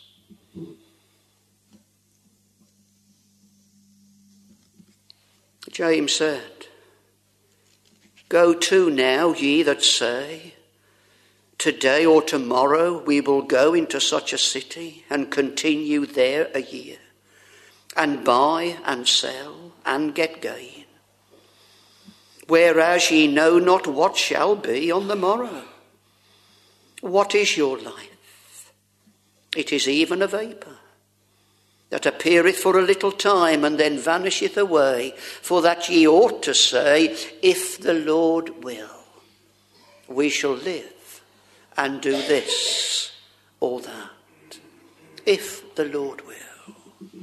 James said, "Go to now, ye that say, today or tomorrow we will go into such a city and continue there a year, and buy and sell and get gain. Whereas ye know not what shall be on the morrow. What is your life? It is even a vapour, that appeareth for a little time and then vanisheth away. For that ye ought to say, if the Lord will, we shall live and do this or that. If the Lord will."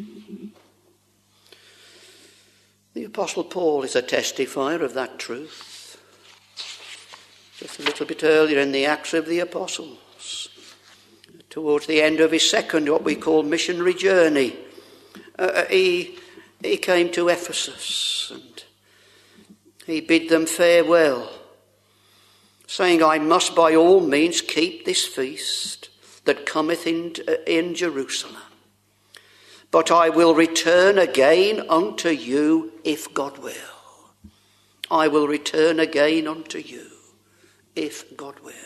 The Apostle Paul is a testifier of that truth. Just a little bit earlier in the Acts of the Apostles, towards the end of his second, what we call missionary journey, uh, he, he came to Ephesus and he bid them farewell, saying, "I must by all means keep this feast that cometh in, in Jerusalem. But I will return again unto you, if God will. I will return again unto you, if God will."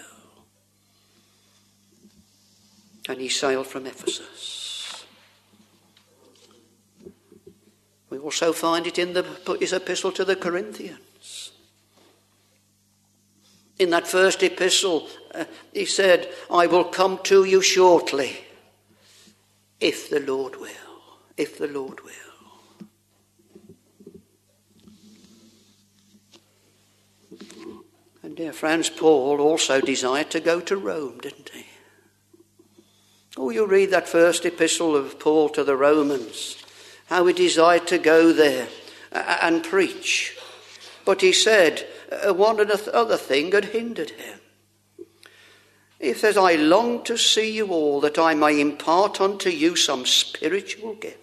And he sailed from Ephesus. We also find it in the, his epistle to the Corinthians. In that first epistle, uh, he said, "I will come to you shortly, if the Lord will." If the Lord will. And dear friends, Paul also desired to go to Rome, didn't he? Oh, you read that first epistle of Paul to the Romans, how he desired to go there and preach. But he said one other thing had hindered him. He says, "I long to see you all, that I may impart unto you some spiritual gift,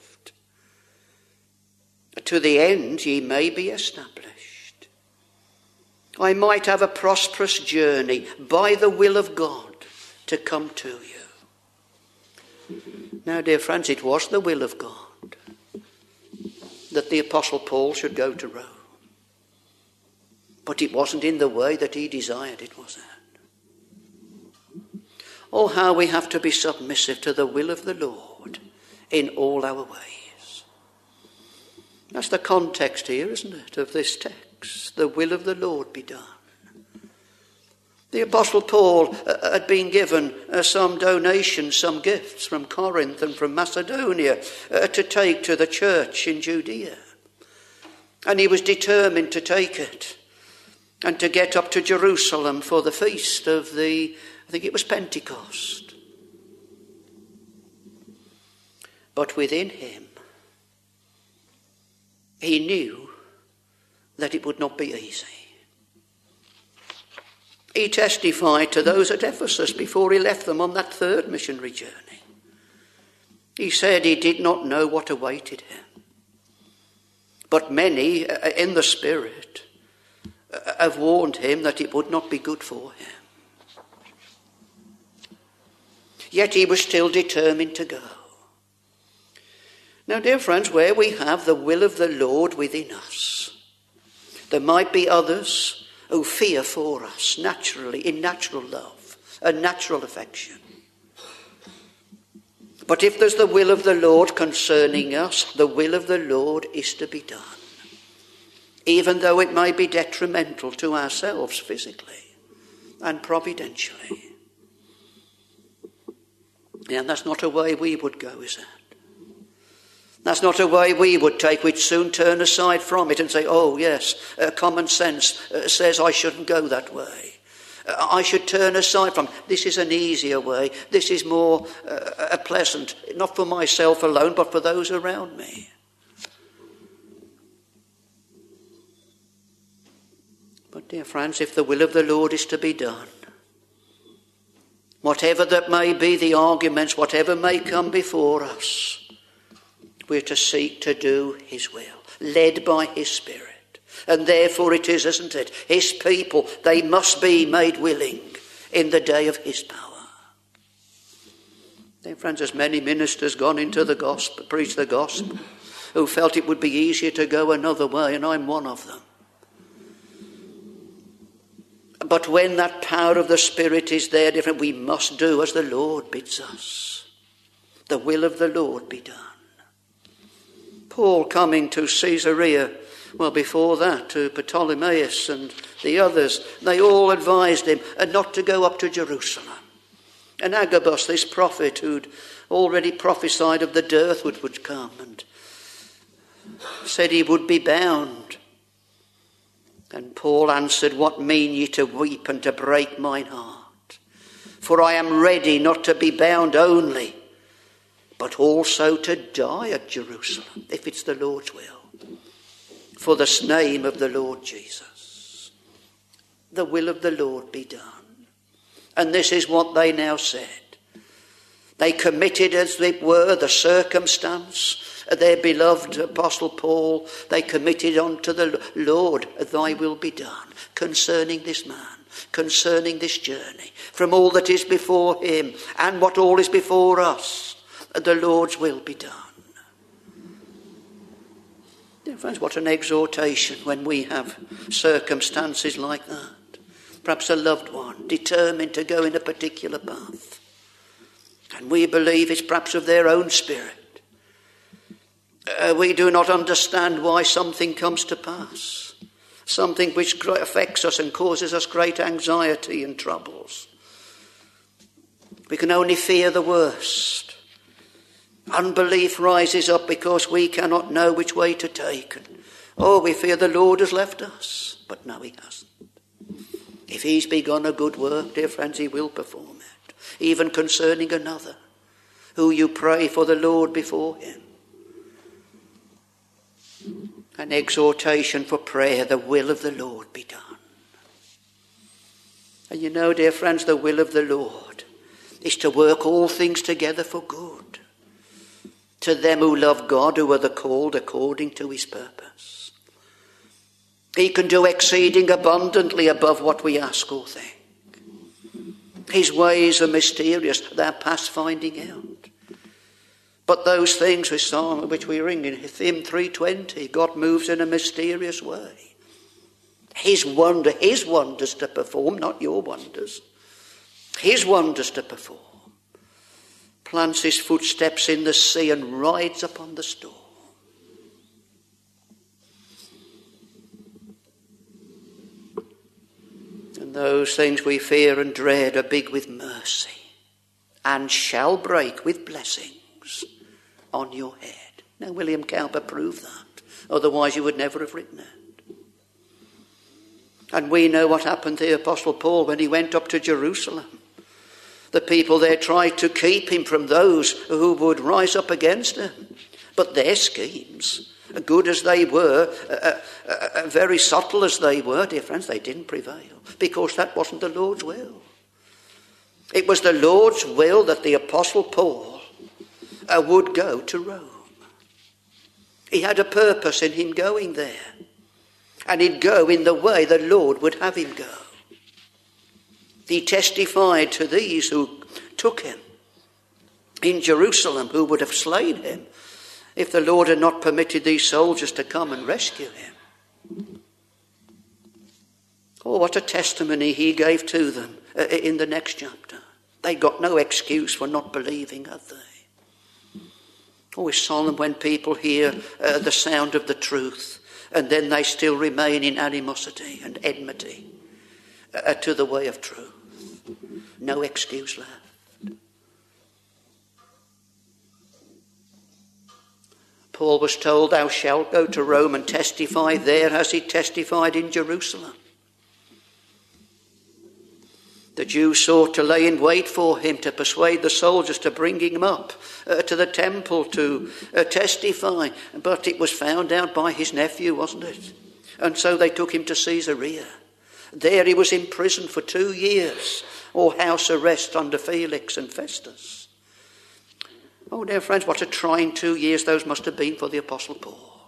to the end ye may be established. I might have a prosperous journey by the will of God to come to you." Now, dear friends, it was the will of God that the Apostle Paul should go to Rome. But it wasn't in the way that he desired it, was it? Oh, how we have to be submissive to the will of the Lord in all our ways. That's the context here, isn't it, of this text? The will of the Lord be done. The Apostle Paul uh, had been given uh, some donations, some gifts from Corinth and from Macedonia uh, to take to the church in Judea. And he was determined to take it and to get up to Jerusalem for the feast of the, I think it was Pentecost. But within him, he knew that it would not be easy. He testified to those at Ephesus before he left them on that third missionary journey. He said he did not know what awaited him. But many in the Spirit have warned him that it would not be good for him. Yet he was still determined to go. Now, dear friends, where we have the will of the Lord within us, there might be others who fear for us naturally, in natural love and natural affection. But if there's the will of the Lord concerning us, the will of the Lord is to be done, even though it may be detrimental to ourselves physically and providentially. And that's not a way we would go, is it? That's not a way we would take. We'd soon turn aside from it and say, oh yes, uh, common sense uh, says I shouldn't go that way. Uh, I should turn aside from it. This is an easier way. This is more uh, pleasant, not for myself alone, but for those around me. But dear friends, if the will of the Lord is to be done, whatever that may be the arguments, whatever may come before us, we're to seek to do his will, led by his Spirit. And therefore it is, isn't it? His people, they must be made willing in the day of his power. Dear friends, there's many ministers gone into the gospel, preach the gospel, who felt it would be easier to go another way, and I'm one of them. But when that power of the Spirit is there, different, we must do as the Lord bids us. The will of the Lord be done. Paul coming to Caesarea, well, before that to Ptolemais and the others, they all advised him not to go up to Jerusalem. And Agabus, this prophet who'd already prophesied of the dearth which would come, and said he would be bound. And Paul answered, what mean ye to weep and to break mine heart? For I am ready not to be bound only, but also to die at Jerusalem, if it's the Lord's will, for the name of the Lord Jesus. The will of the Lord be done. And this is what they now said. They committed, as it were, the circumstance, their beloved Apostle Paul, they committed unto the Lord, thy will be done, concerning this man, concerning this journey, from all that is before him and what all is before us, the Lord's will be done. Dear friends, what an exhortation when we have circumstances like that. Perhaps a loved one determined to go in a particular path, and we believe it's perhaps of their own spirit. Uh, we do not understand why something comes to pass, something which affects us and causes us great anxiety and troubles. We can only fear the worst. Unbelief rises up because we cannot know which way to take. And, oh, we fear the Lord has left us. But no, he hasn't. If he's begun a good work, dear friends, he will perform it. Even concerning another, who you pray for the Lord before him. An exhortation for prayer, the will of the Lord be done. And you know, dear friends, the will of the Lord is to work all things together for good, to them who love God, who are the called according to his purpose. He can do exceeding abundantly above what we ask or think. His ways are mysterious, they're past finding out. But those things we saw, which we ring in hymn three twenty, God moves in a mysterious way. His wonder, his wonders to perform, not your wonders. His wonders to perform. Plants his footsteps in the sea and rides upon the storm. And those things we fear and dread are big with mercy and shall break with blessings on your head. Now, William Cowper proved that. Otherwise, you would never have written it. And we know what happened to the Apostle Paul when he went up to Jerusalem. The people there tried to keep him from those who would rise up against him. But their schemes, good as they were, uh, uh, uh, very subtle as they were, dear friends, they didn't prevail. Because that wasn't the Lord's will. It was the Lord's will that the Apostle Paul uh, would go to Rome. He had a purpose in him going there. And he'd go in the way the Lord would have him go. He testified to these who took him in Jerusalem, who would have slain him if the Lord had not permitted these soldiers to come and rescue him. Oh, what a testimony he gave to them in the next chapter. They got no excuse for not believing, had they? Oh, it's solemn when people hear uh, the sound of the truth and then they still remain in animosity and enmity uh, to the way of truth. No excuse left. Paul was told, thou shalt go to Rome and testify there as he testified in Jerusalem. The Jews sought to lay in wait for him, to persuade the soldiers to bring him up uh, to the temple to uh, testify. But it was found out by his nephew, wasn't it? And so they took him to Caesarea. There he was in prison for two years, or house arrest under Felix and Festus. Oh, dear friends, what a trying two years those must have been for the Apostle Paul.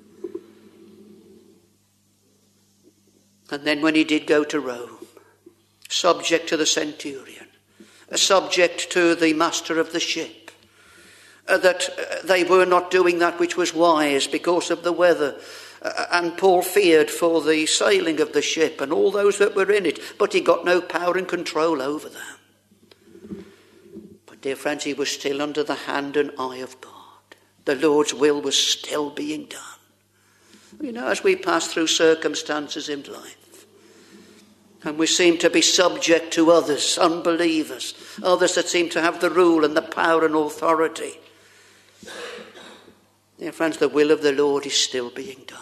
And then when he did go to Rome, subject to the centurion, subject to the master of the ship, uh, that uh, they were not doing that which was wise because of the weather, uh, and Paul feared for the sailing of the ship and all those that were in it, but he got no power and control over them. But dear friends, he was still under the hand and eye of God. The Lord's will was still being done. You know, as we pass through circumstances in life, and we seem to be subject to others, unbelievers, others that seem to have the rule and the power and authority, dear friends, the will of the Lord is still being done.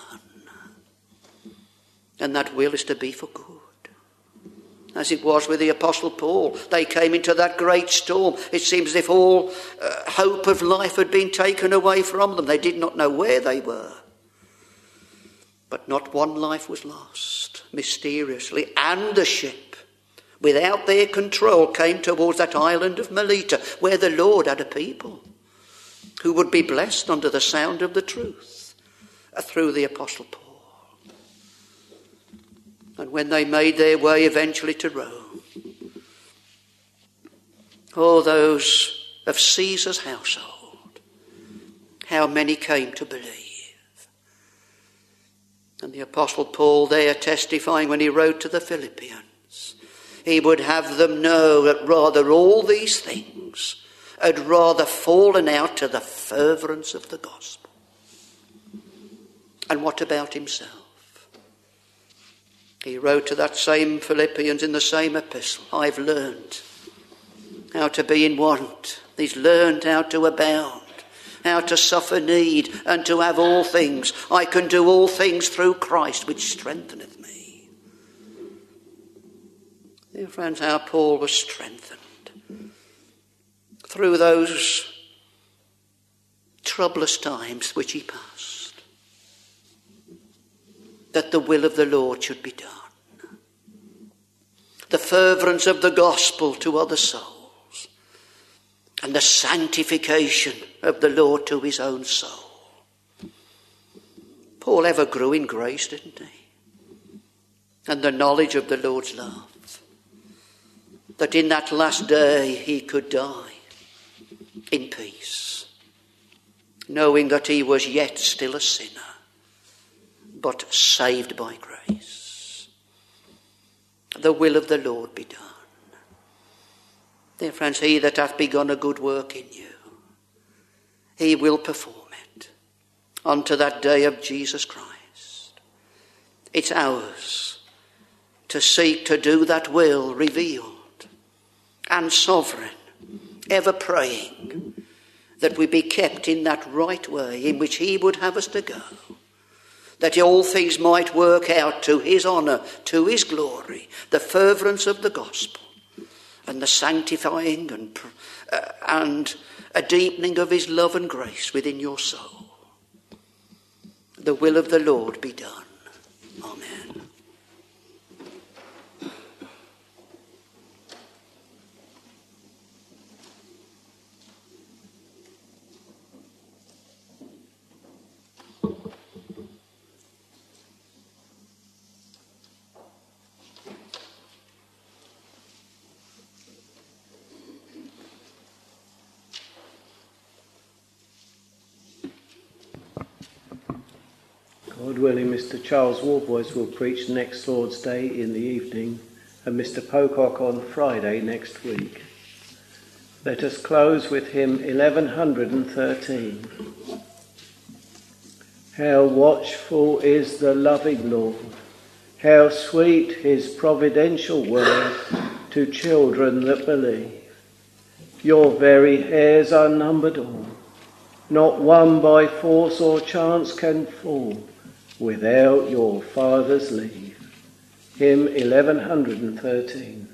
And that will is to be for good. As it was with the Apostle Paul. They came into that great storm. It seems as if all uh, hope of life had been taken away from them. They did not know where they were. But not one life was lost, mysteriously. And the ship, without their control, came towards that island of Melita, where the Lord had a people who would be blessed under the sound of the truth uh, through the Apostle Paul. And when they made their way eventually to Rome, oh, those of Caesar's household, how many came to believe. And the Apostle Paul there testifying when he wrote to the Philippians, he would have them know that rather all these things had rather fallen out to the furtherance of the gospel. And what about himself? He wrote to that same Philippians in the same epistle, I've learned how to be in want. He's learned how to abound, how to suffer need, and to have all things. I can do all things through Christ, which strengtheneth me. Dear friends, how Paul was strengthened through those troublous times which he passed, that the will of the Lord should be done. The furtherance of the gospel to other souls, and the sanctification of the Lord to his own soul. Paul ever grew in grace, didn't he? And the knowledge of the Lord's love, that in that last day he could die in peace, knowing that he was yet still a sinner, but saved by grace. The will of the Lord be done. Dear friends, he that hath begun a good work in you, he will perform it unto that day of Jesus Christ. It's ours to seek to do that will revealed and sovereign, ever praying that we be kept in that right way in which he would have us to go, that all things might work out to his honour, to his glory, the furtherance of the gospel, and the sanctifying and, uh, and a deepening of his love and grace within your soul. The will of the Lord be done. Amen. God willing, Mister Charles Warboys will preach next Lord's Day in the evening, and Mister Pocock on Friday next week. Let us close with hymn eleven thirteen. How watchful is the loving Lord, how sweet his providential word to children that believe. Your very hairs are numbered all, not one by force or chance can fall without your Father's leave. Hymn eleven thirteen.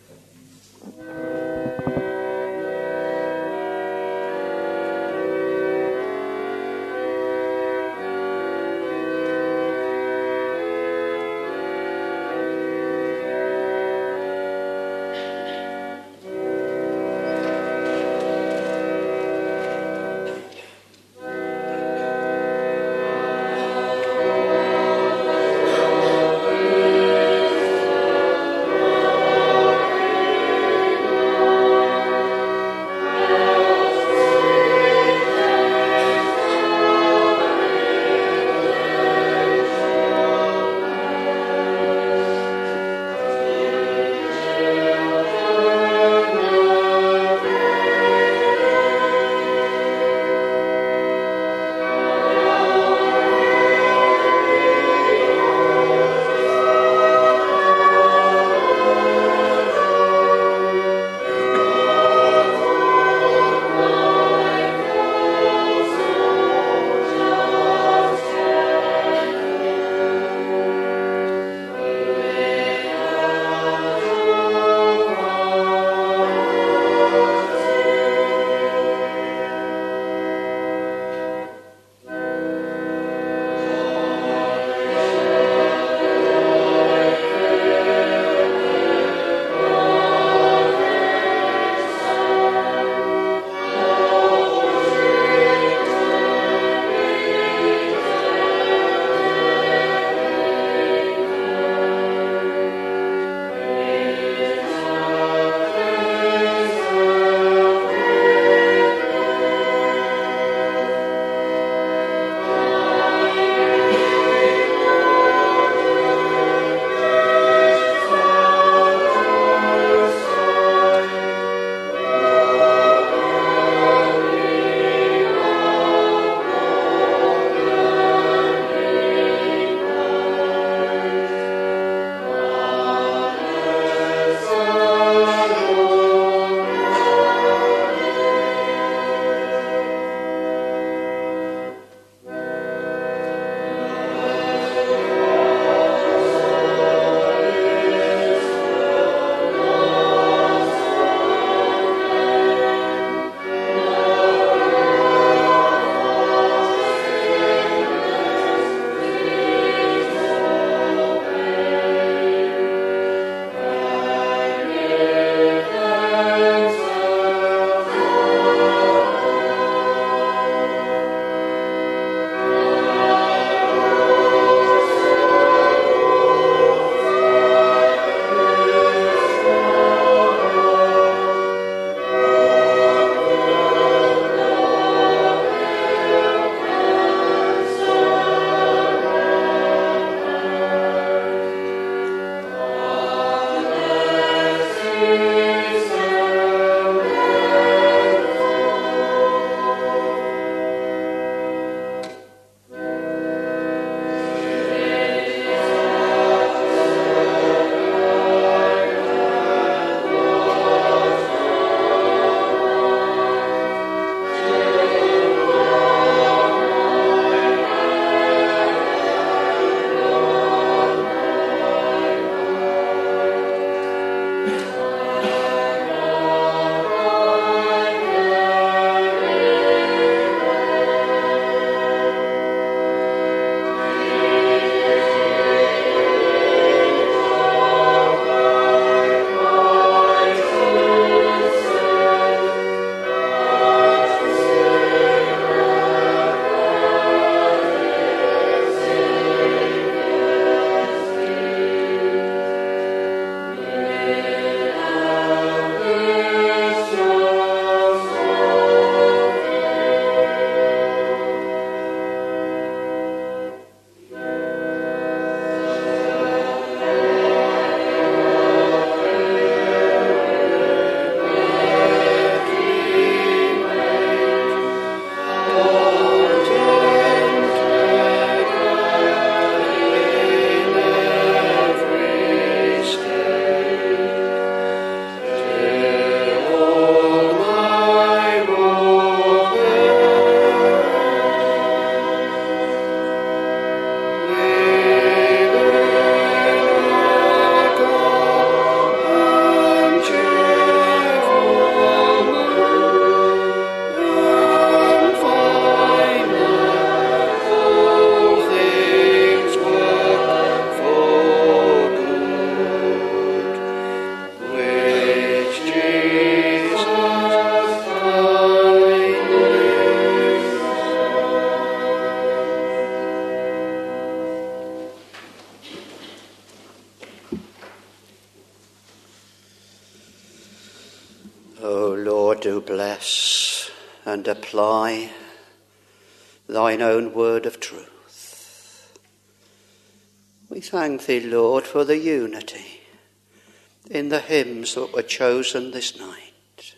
O Lord, do bless and apply thine own word of truth. We thank thee, Lord, for the unity in the hymns that were chosen this night.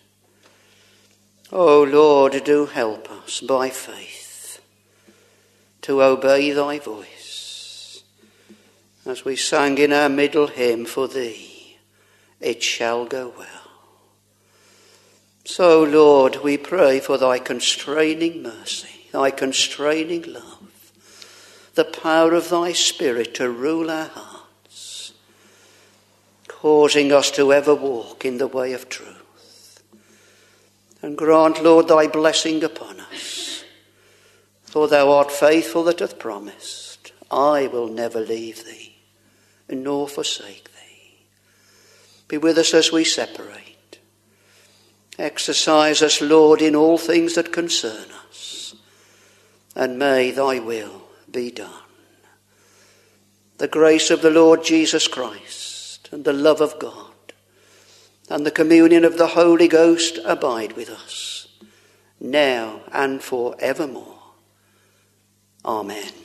O Lord, do help us by faith to obey thy voice, as we sang in our middle hymn, for thee it shall go well. So, Lord, we pray for thy constraining mercy, thy constraining love, the power of thy Spirit to rule our hearts, causing us to ever walk in the way of truth. And grant, Lord, thy blessing upon us, for thou art faithful that hath promised, I will never leave thee, nor forsake thee. Be with us as we separate. Exercise us, Lord, in all things that concern us, and may thy will be done. The grace of the Lord Jesus Christ, and the love of God, and the communion of the Holy Ghost abide with us, now and for evermore. Amen.